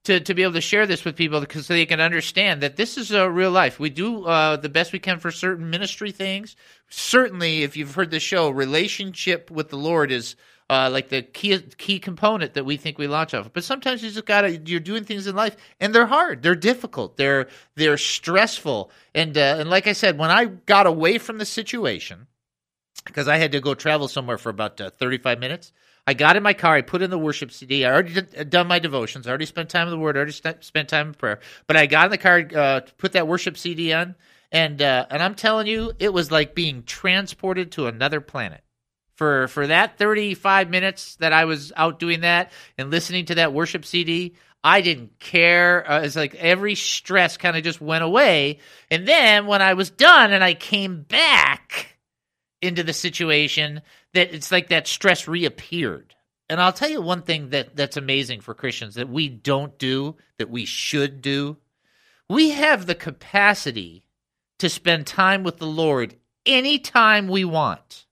Speaker 7: to be able to share this with people because so they can understand that this is a real life. We do the best we can for certain ministry things. Certainly, if you've heard the show, relationship with the Lord is like the key component that we think we launch off. But sometimes you just you're doing things in life, and they're hard, they're difficult, they're stressful. And like I said, when I got away from the situation, because I had to go travel somewhere for about 35 minutes, I got in my car, I put in the worship CD, I already done my devotions, I already spent time in the Word, I already spent time in prayer, but I got in the car, put that worship CD on, and I'm telling you, it was like being transported to another planet. For that 35 minutes that I was out doing that and listening to that worship CD, I didn't care. It's like every stress kind of just went away. And then when I was done and I came back into the situation, that it's like that stress reappeared. And I'll tell you one thing that's amazing for Christians that we don't do, that we should do. We have the capacity to spend time with the Lord anytime we want.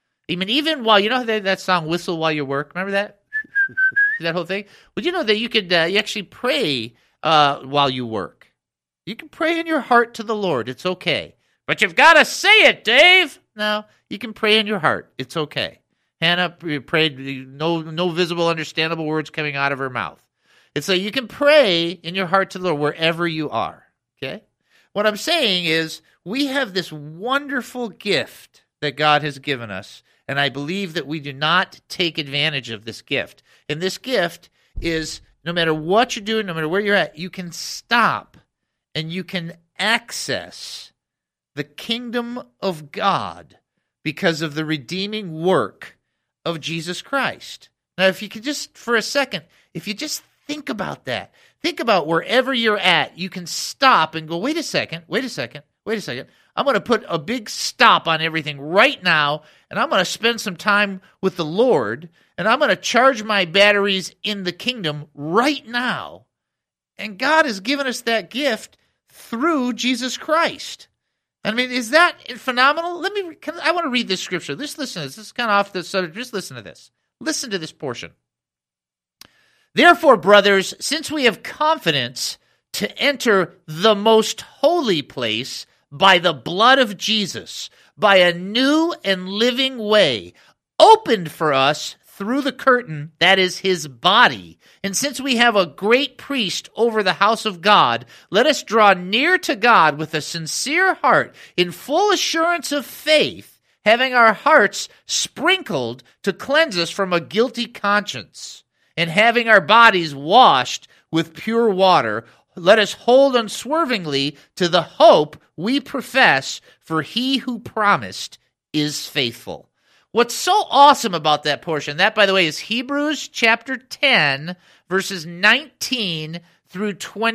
Speaker 7: Even while, you know that song, Whistle While You Work? Remember that? That whole thing? Well, you know that you could you actually pray while you work. You can pray in your heart to the Lord. It's okay. But you've got to say it, Dave. No, you can pray in your heart. It's okay. Hannah prayed, no visible, understandable words coming out of her mouth. It's like you can pray in your heart to the Lord wherever you are. Okay? What I'm saying is we have this wonderful gift that God has given us. And I believe that we do not take advantage of this gift. And this gift is no matter what you're doing, no matter where you're at, you can stop and you can access the kingdom of God because of the redeeming work of Jesus Christ. Now, if you could just, for a second, if you just think about that, think about wherever you're at, you can stop and go, wait a second. I'm going to put a big stop on everything right now, and I'm going to spend some time with the Lord, and I'm going to charge my batteries in the kingdom right now. And God has given us that gift through Jesus Christ. I mean, is that phenomenal? I want to read this scripture. Just listen to this. This is kind of off the subject. Just listen to this. Listen to this portion. Therefore, brothers, since we have confidence to enter the most holy place by the blood of Jesus, by a new and living way, opened for us through the curtain that is his body. And since we have a great priest over the house of God, let us draw near to God with a sincere heart, in full assurance of faith, having our hearts sprinkled to cleanse us from a guilty conscience, and having our bodies washed with pure water. Let us hold unswervingly to the hope we profess, for he who promised is faithful. What's so awesome about that portion, that, by the way, is Hebrews chapter 10, verses 19 through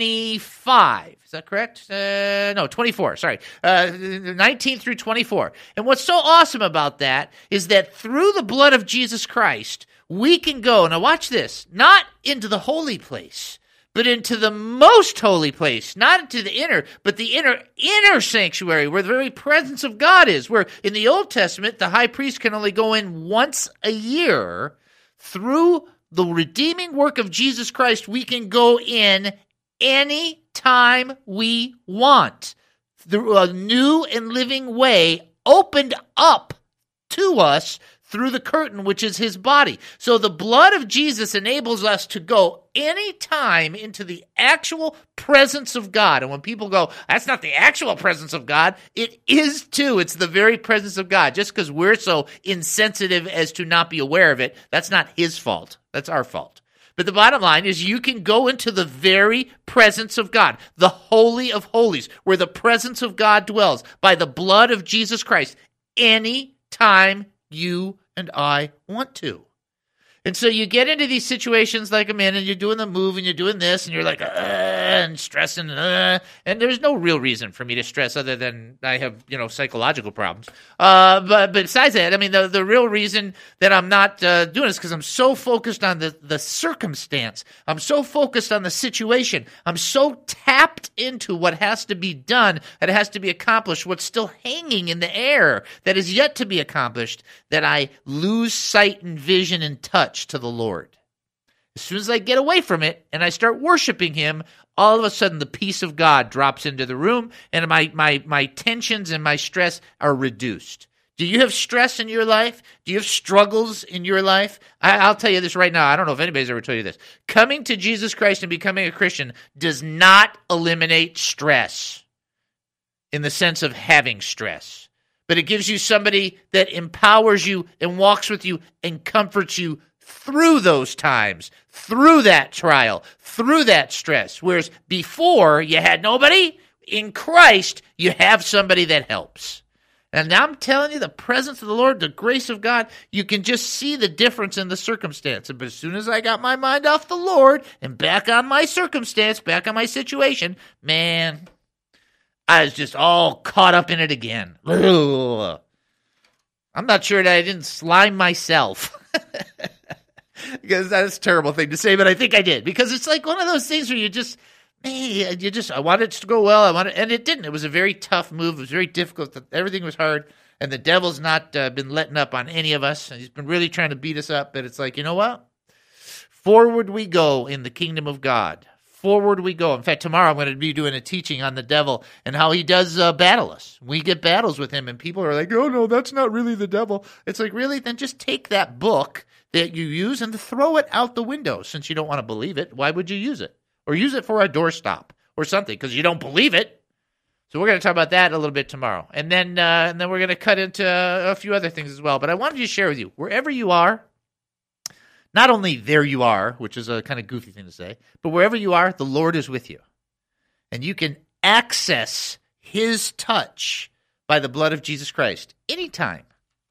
Speaker 7: 25. Is that correct? No, 24, sorry. 19 through 24. And what's so awesome about that is that through the blood of Jesus Christ, we can go, now watch this, not into the holy place, but into the most holy place, not into the inner, but the inner sanctuary where the very presence of God is, where in the Old Testament, the high priest can only go in once a year. Through the redeeming work of Jesus Christ, we can go in any time we want. Through a new and living way opened up to us through the curtain, which is his body. So the blood of Jesus enables us to go anytime into the actual presence of God. And when people go, that's not the actual presence of God, it is too. It's the very presence of God. Just because we're so insensitive as to not be aware of it, that's not his fault. That's our fault. But the bottom line is you can go into the very presence of God, the Holy of Holies, where the presence of God dwells by the blood of Jesus Christ, any time you and I want to. And so you get into these situations like I'm in, and you're doing the move, and you're doing this, and you're like, and stressing, and there's no real reason for me to stress other than I have, psychological problems. But besides that, I mean, the real reason that I'm not doing this because I'm so focused on the circumstance. I'm so focused on the situation. I'm so tapped into what has to be done, that has to be accomplished, what's still hanging in the air that is yet to be accomplished, that I lose sight and vision and touch to the Lord. As soon as I get away from it and I start worshiping him, all of a sudden the peace of God drops into the room and my tensions and my stress are reduced. Do you have stress in your life? Do you have struggles in your life? I'll tell you this right now. I don't know if anybody's ever told you this. Coming to Jesus Christ and becoming a Christian does not eliminate stress in the sense of having stress. But it gives you somebody that empowers you and walks with you and comforts you through those times, through that trial, through that stress. Whereas before you had nobody, in Christ you have somebody that helps. And I'm telling you, the presence of the Lord, the grace of God, you can just see the difference in the circumstance. But as soon as I got my mind off the Lord and back on my circumstance, back on my situation, man, I was just all caught up in it again. Ugh. I'm not sure that I didn't slime myself. Because that's a terrible thing to say, but I think I did. Because it's like one of those things where I wanted it to go well, and it didn't. It was a very tough move. It was very difficult. Everything was hard, and the devil's not been letting up on any of us, and he's been really trying to beat us up, but it's like, you know what? Forward we go in the kingdom of God. Forward we go. In fact, tomorrow I'm going to be doing a teaching on the devil and how he does battle us. We get battles with him, and people are like, oh, no, that's not really the devil. It's like, really? Then just take that book that you use and throw it out the window. Since you don't want to believe it, why would you use it? Or use it for a doorstop or something because you don't believe it. So we're going to talk about that a little bit tomorrow. And then we're going to cut into a few other things as well. But I wanted to share with you, wherever you are, not only there you are, which is a kind of goofy thing to say, but wherever you are, the Lord is with you. And you can access his touch by the blood of Jesus Christ anytime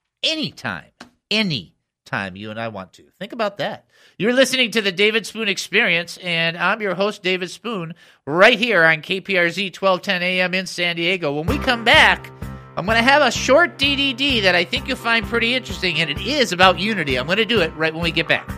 Speaker 7: you and I want to. Think about that. You're listening to the David Spoon Experience, and I'm your host, David Spoon, right here on KPRZ 1210 AM in San Diego. When we come back, I'm going to have a short DDD that I think you'll find pretty interesting, and it is about unity. I'm going to do it right when we get back.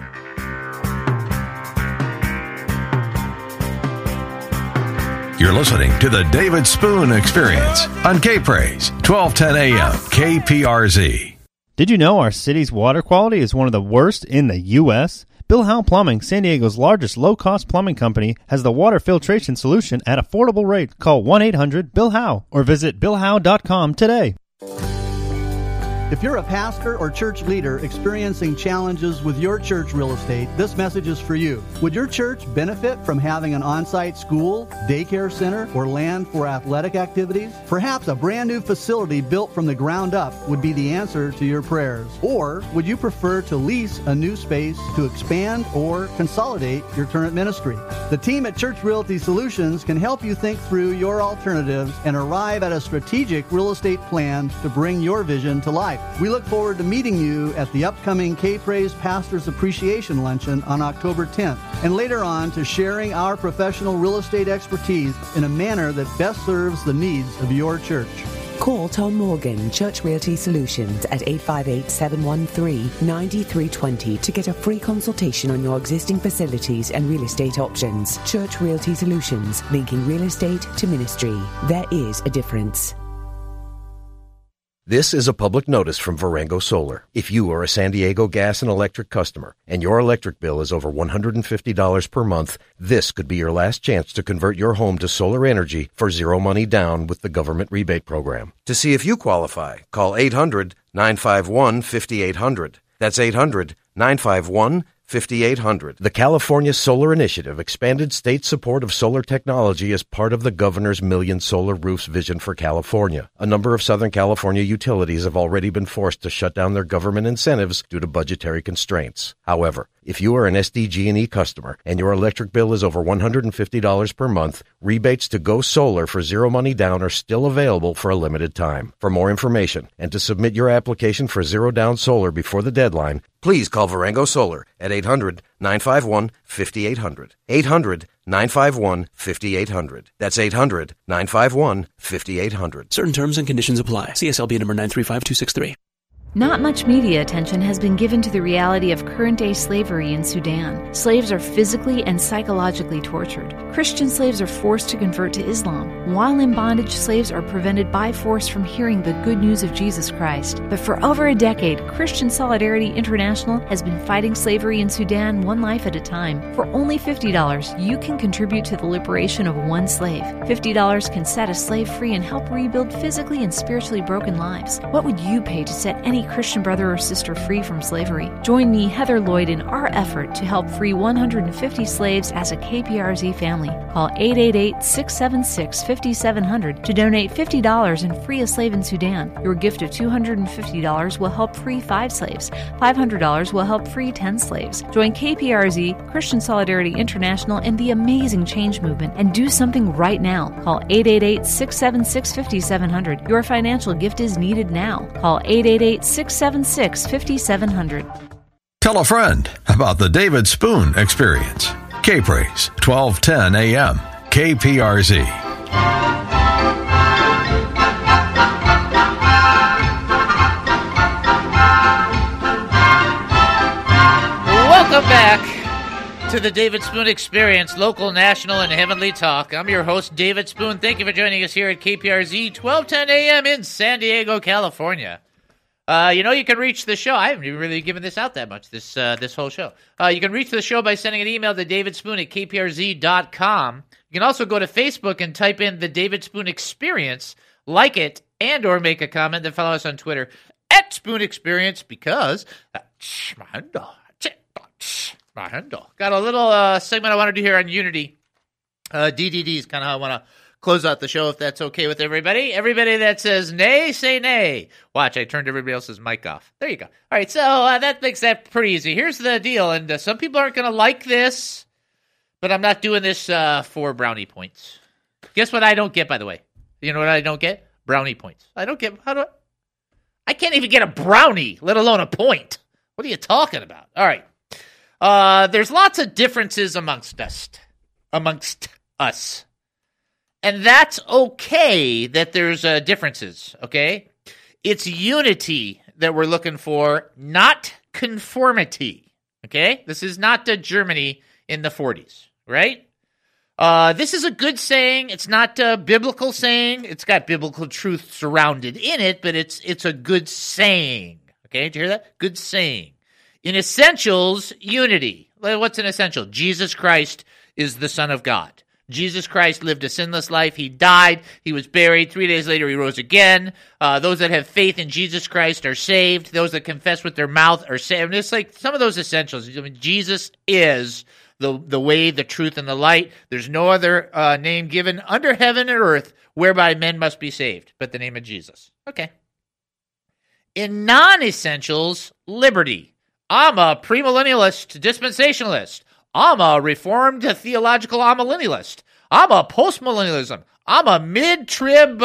Speaker 5: You're listening to the David Spoon Experience on K-Praise, 1210 AM, KPRZ.
Speaker 12: Did you know our city's water quality is one of the worst in the U.S.? Bill Howe Plumbing, San Diego's largest low-cost plumbing company, has the water filtration solution at affordable rate. Call 1-800-BILL-HOWE or visit BillHowe.com today.
Speaker 13: If you're a pastor or church leader experiencing challenges with your church real estate, this message is for you. Would your church benefit from having an on-site school, daycare center, or land for athletic activities? Perhaps a brand new facility built from the ground up would be the answer to your prayers. Or would you prefer to lease a new space to expand or consolidate your current ministry? The team at Church Realty Solutions can help you think through your alternatives and arrive at a strategic real estate plan to bring your vision to life. We look forward to meeting you at the upcoming K-Praise Pastors Appreciation Luncheon on October 10th, and later on to sharing our professional real estate expertise in a manner that best serves the needs of your church.
Speaker 3: Call Tom Morgan, Church Realty Solutions at 858-713-9320 to get a free consultation on your existing facilities and real estate options. Church Realty Solutions, linking real estate to ministry. There is a difference.
Speaker 14: This is a public notice from Varango Solar. If you are a San Diego Gas and Electric customer and your electric bill is over $150 per month, this could be your last chance to convert your home to solar energy for zero money down with the government rebate program. To see if you qualify, call 800-951-5800. That's 800-951-5800. The California Solar Initiative expanded state support of solar technology as part of the governor's Million Solar Roofs vision for California. A number of Southern California utilities have already been forced to shut down their government incentives due to budgetary constraints. However, if you are an SDG&E customer and your electric bill is over $150 per month, rebates to go solar for zero money down are still available for a limited time. For more information and to submit your application for zero down solar before the deadline, please call Varango Solar at 800-951-5800. 800-951-5800. That's 800-951-5800.
Speaker 24: Certain terms and conditions apply. CSLB number 935263.
Speaker 4: Not much media attention has been given to the reality of current-day slavery in Sudan. Slaves are physically and psychologically tortured. Christian slaves are forced to convert to Islam. While in bondage, slaves are prevented by force from hearing the good news of Jesus Christ. But for over a decade, Christian Solidarity International has been fighting slavery in Sudan one life at a time. For only $50, you can contribute to the liberation of one slave. $50 can set a slave free and help rebuild physically and spiritually broken lives. What would you pay to set any Christian brother or sister free from slavery? Join me, Heather Lloyd, in our effort to help free 150 slaves as a KPRZ family. Call 888-676-5700 to donate $50 and free a slave in Sudan. Your gift of $250 will help free 5 slaves. $500 will help free 10 slaves. Join KPRZ, Christian Solidarity International, and the amazing change movement, and do something right now. Call 888-676-5700. Your financial gift is needed now. Call 888-676-5700.
Speaker 5: Tell a friend about the David Spoon Experience. K-Praise, 1210 AM, KPRZ.
Speaker 7: Welcome back to the David Spoon Experience, local, national, and heavenly talk. I'm your host, David Spoon. Thank you for joining us here at KPRZ, 1210 AM in San Diego, California. You can reach the show. I haven't even really given this out that much, this whole show. You can reach the show by sending an email to davidspoon@kprz.com. You can also go to Facebook and type in the David Spoon Experience, like it, and or make a comment. Then follow us on Twitter @Spoon Experience, because my handle. Got a little segment I want to do here on Unity. DDD is kind of how I want to close out the show, if that's okay with everybody. Everybody that says nay, say nay. Watch, I turned everybody else's mic off. There you go. All right, so that makes that pretty easy. Here's the deal, and some people aren't going to like this, but I'm not doing this for brownie points. Guess what I don't get, by the way? You know what I don't get? Brownie points. I don't get, I can't even get a brownie, let alone a point. What are you talking about? All right. There's lots of differences amongst us. And that's okay that there's differences, okay? It's unity that we're looking for, not conformity, okay? This is not Germany in the 40s, right? This is a good saying. It's not a biblical saying. It's got biblical truth surrounded in it, but it's a good saying, okay? Did you hear that? Good saying. In essentials, unity. What's an essential? Jesus Christ is the Son of God. Jesus Christ lived a sinless life. He died. He was buried. 3 days later, he rose again. Those that have faith in Jesus Christ are saved. Those that confess with their mouth are saved. And it's like some of those essentials. I mean, Jesus is the way, the truth, and the light. There's no other name given under heaven and earth whereby men must be saved but the name of Jesus. Okay. In non-essentials, liberty. I'm a premillennialist, dispensationalist. I'm a reformed theological amillennialist. I'm a postmillennialism. I'm a mid-trib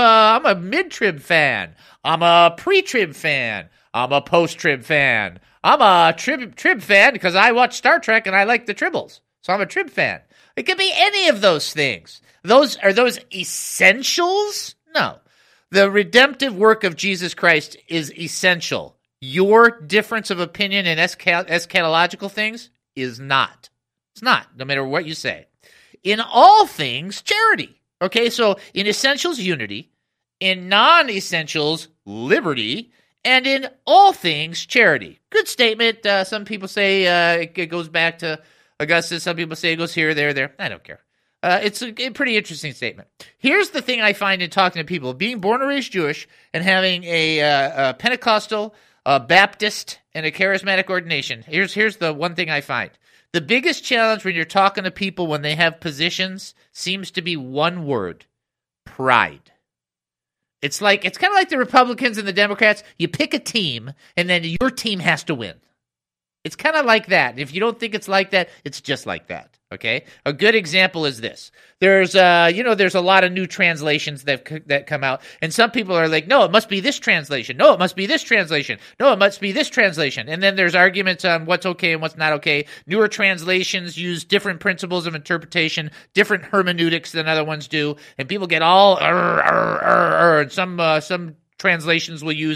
Speaker 7: fan. I'm a pre-trib fan. I'm a post-trib fan. I'm a trib fan because I watch Star Trek and I like the tribbles. So I'm a trib fan. It could be any of those things. Are those essentials? No. The redemptive work of Jesus Christ is essential. Your difference of opinion in eschatological things is not. It's not, no matter what you say. In all things, charity. Okay, so in essentials, unity. In non-essentials, liberty. And in all things, charity. Good statement. Some people say it goes back to Augustus. Some people say it goes here, there. I don't care. It's a pretty interesting statement. Here's the thing I find in talking to people. Being born and raised Jewish and having a Pentecostal, a Baptist, and a charismatic ordination. Here's the one thing I find. The biggest challenge when you're talking to people when they have positions seems to be one word: pride. It's kind of like the Republicans and the Democrats. You pick a team, and then your team has to win. It's kind of like that. If you don't think it's like that, it's just like that. Okay? A good example is this. There's a lot of new translations that come out, and some people are like, no, it must be this translation. No, it must be this translation. No, it must be this translation. And then there's arguments on what's okay and what's not okay. Newer translations use different principles of interpretation, different hermeneutics than other ones do, and people get all and some translations will use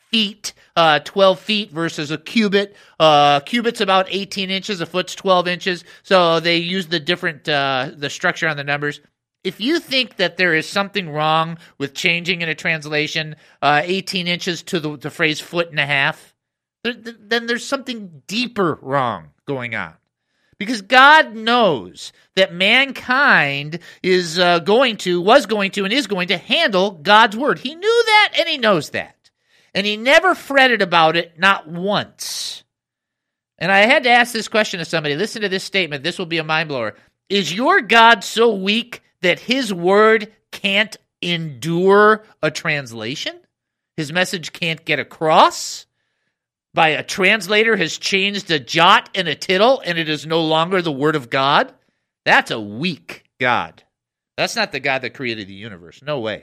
Speaker 7: feet, 12 feet versus a cubit. Cubit's about 18 inches, a foot's 12 inches. So they use the different, the structure on the numbers. If you think that there is something wrong with changing in a translation 18 inches to the phrase foot and a half, then there's something deeper wrong going on. Because God knows that mankind was going to, and is going to handle God's word. He knew that, and he knows that. And he never fretted about it, not once. And I had to ask this question to somebody. Listen to this statement. This will be a mind blower. Is your God so weak that his word can't endure a translation? His message can't get across? By a translator has changed a jot and a tittle, and it is no longer the word of God? That's a weak God. That's not the God that created the universe. No way.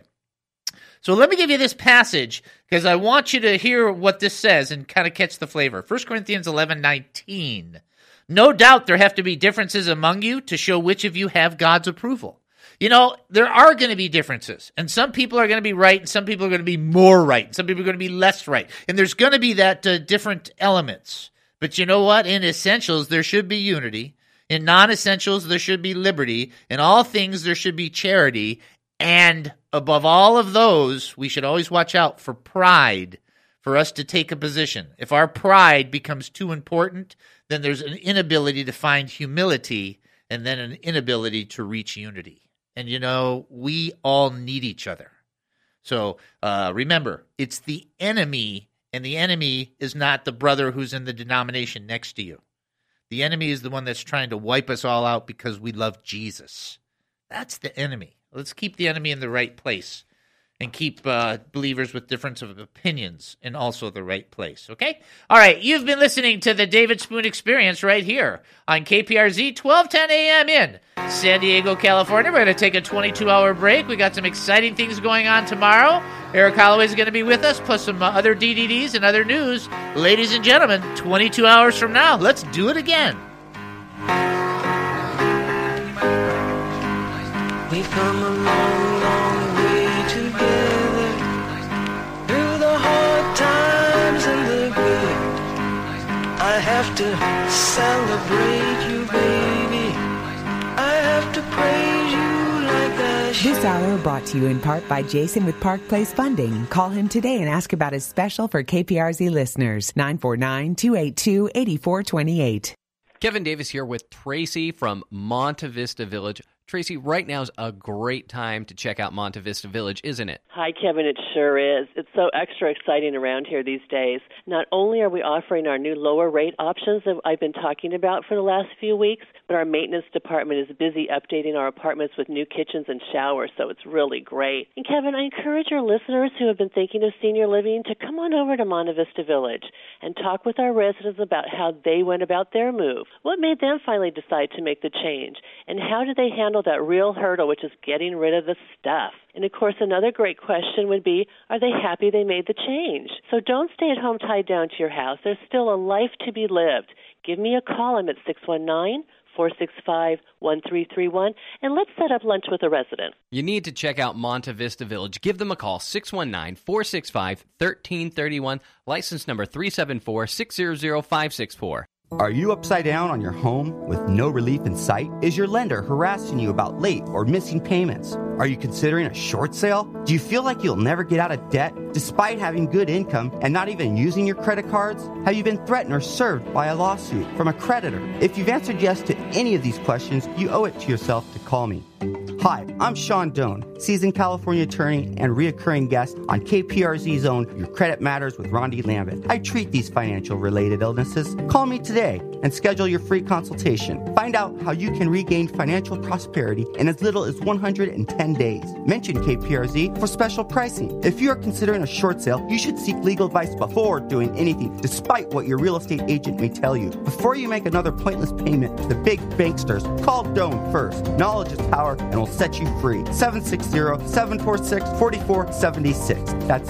Speaker 7: So let me give you this passage, because I want you to hear what this says and kind of catch the flavor. 1 Corinthians 11:19. No doubt there have to be differences among you to show which of you have God's approval. You know, there are going to be differences, and some people are going to be right, and some people are going to be more right, and some people are going to be less right, and there's going to be that different elements. But you know what? In essentials, there should be unity. In non-essentials, there should be liberty. In all things, there should be charity. And above all of those, we should always watch out for pride, for us to take a position. If our pride becomes too important, then there's an inability to find humility, and then an inability to reach unity. And, you know, we all need each other. So remember, it's the enemy, and the enemy is not the brother who's in the denomination next to you. The enemy is the one that's trying to wipe us all out because we love Jesus. That's the enemy. Let's keep the enemy in the right place and keep believers with difference of opinions in also the right place, okay? All right, you've been listening to the David Spoon Experience right here on KPRZ, 1210 a.m. in San Diego, California. We're going to take a 22-hour break. We got some exciting things going on tomorrow. Eric Holloway is going to be with us, plus some other DDDs and other news. Ladies and gentlemen, 22 hours from now, let's do it again.
Speaker 6: We've come a long, long way together, through the hard times and the good. I have to celebrate you, baby. I have to praise you like I should.
Speaker 3: This hour brought to you in part by Jason with Park Place Funding. Call him today and ask about his special for KPRZ listeners, 949-282-8428.
Speaker 10: Kevin Davis here with Tracy from Monte Vista Village. Tracy, right now is a great time to check out Monte Vista Village, isn't it?
Speaker 15: Hi, Kevin. It sure is. It's so extra exciting around here these days. Not only are we offering our new lower rate options that I've been talking about for the last few weeks, but our maintenance department is busy updating our apartments with new kitchens and showers, so it's really great. And Kevin, I encourage your listeners who have been thinking of senior living to come on over to Monte Vista Village and talk with our residents about how they went about their move. What made them finally decide to make the change? And how did they handle that real hurdle, which is getting rid of the stuff? And, of course, another great question would be, are they happy they made the change? So don't stay at home tied down to your house. There's still a life to be lived. Give me a call. I'm at 619-465-1331, and let's set up lunch with a resident.
Speaker 10: You need to check out Monte Vista Village. Give them a call, 619-465-1331, license number 374-600-564.
Speaker 17: Are you upside down on your home with no relief in sight? Is your lender harassing you about late or missing payments? Are you considering a short sale? Do you feel like you'll never get out of debt despite having good income and not even using your credit cards? Have you been threatened or served by a lawsuit from a creditor? If you've answered yes to any of these questions, you owe it to yourself to call me. Hi, I'm Sean Doan, seasoned California attorney and reoccurring guest on KPRZ's own Your Credit Matters with Rondi Lambert. I treat these financial-related illnesses. Call me today and schedule your free consultation. Find out how you can regain financial prosperity in as little as 110 days. Mention KPRZ for special pricing. If you are considering a short sale, you should seek legal advice before doing anything, despite what your real estate agent may tell you. Before you make another pointless payment to the big banksters, call Doan first. Knowledge is power and will set you free. 760-746-4476. That's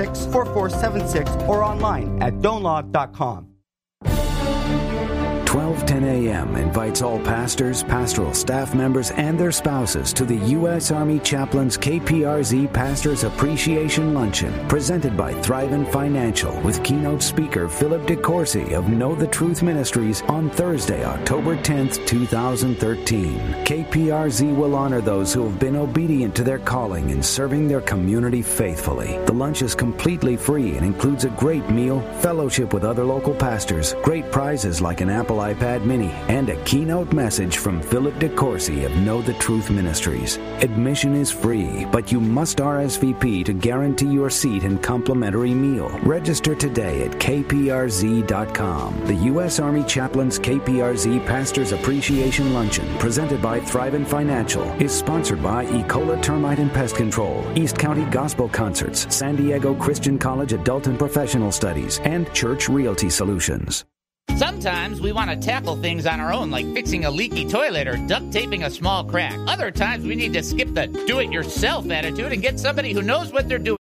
Speaker 17: 760-746-4476 or online at doanlaw.com.
Speaker 2: 1210 12:10 a.m. invites all pastors, pastoral staff members, and their spouses to the U.S. Army Chaplains KPRZ Pastors Appreciation Luncheon, presented by Thrivent Financial, with keynote speaker Philip DeCourcy of Know the Truth Ministries on Thursday, October 10th, 2013. KPRZ will honor those who have been obedient to their calling in serving their community faithfully. The lunch is completely free and includes a great meal, fellowship with other local pastors, great prizes like an Apple iPad Mini, and a keynote message from Philip DeCourcy of Know the Truth Ministries. Admission is free, but you must RSVP to guarantee your seat and complimentary meal. Register today at kprz.com. The U.S. Army Chaplains KPRZ Pastors Appreciation Luncheon, presented by Thrivent Financial, is sponsored by Ecola Termite and Pest Control, East County Gospel Concerts, San Diego Christian College Adult and Professional Studies, and Church Realty Solutions.
Speaker 7: Sometimes we want to tackle things on our own, like fixing a leaky toilet or duct taping a small crack. Other times we need to skip the do-it-yourself attitude and get somebody who knows what they're doing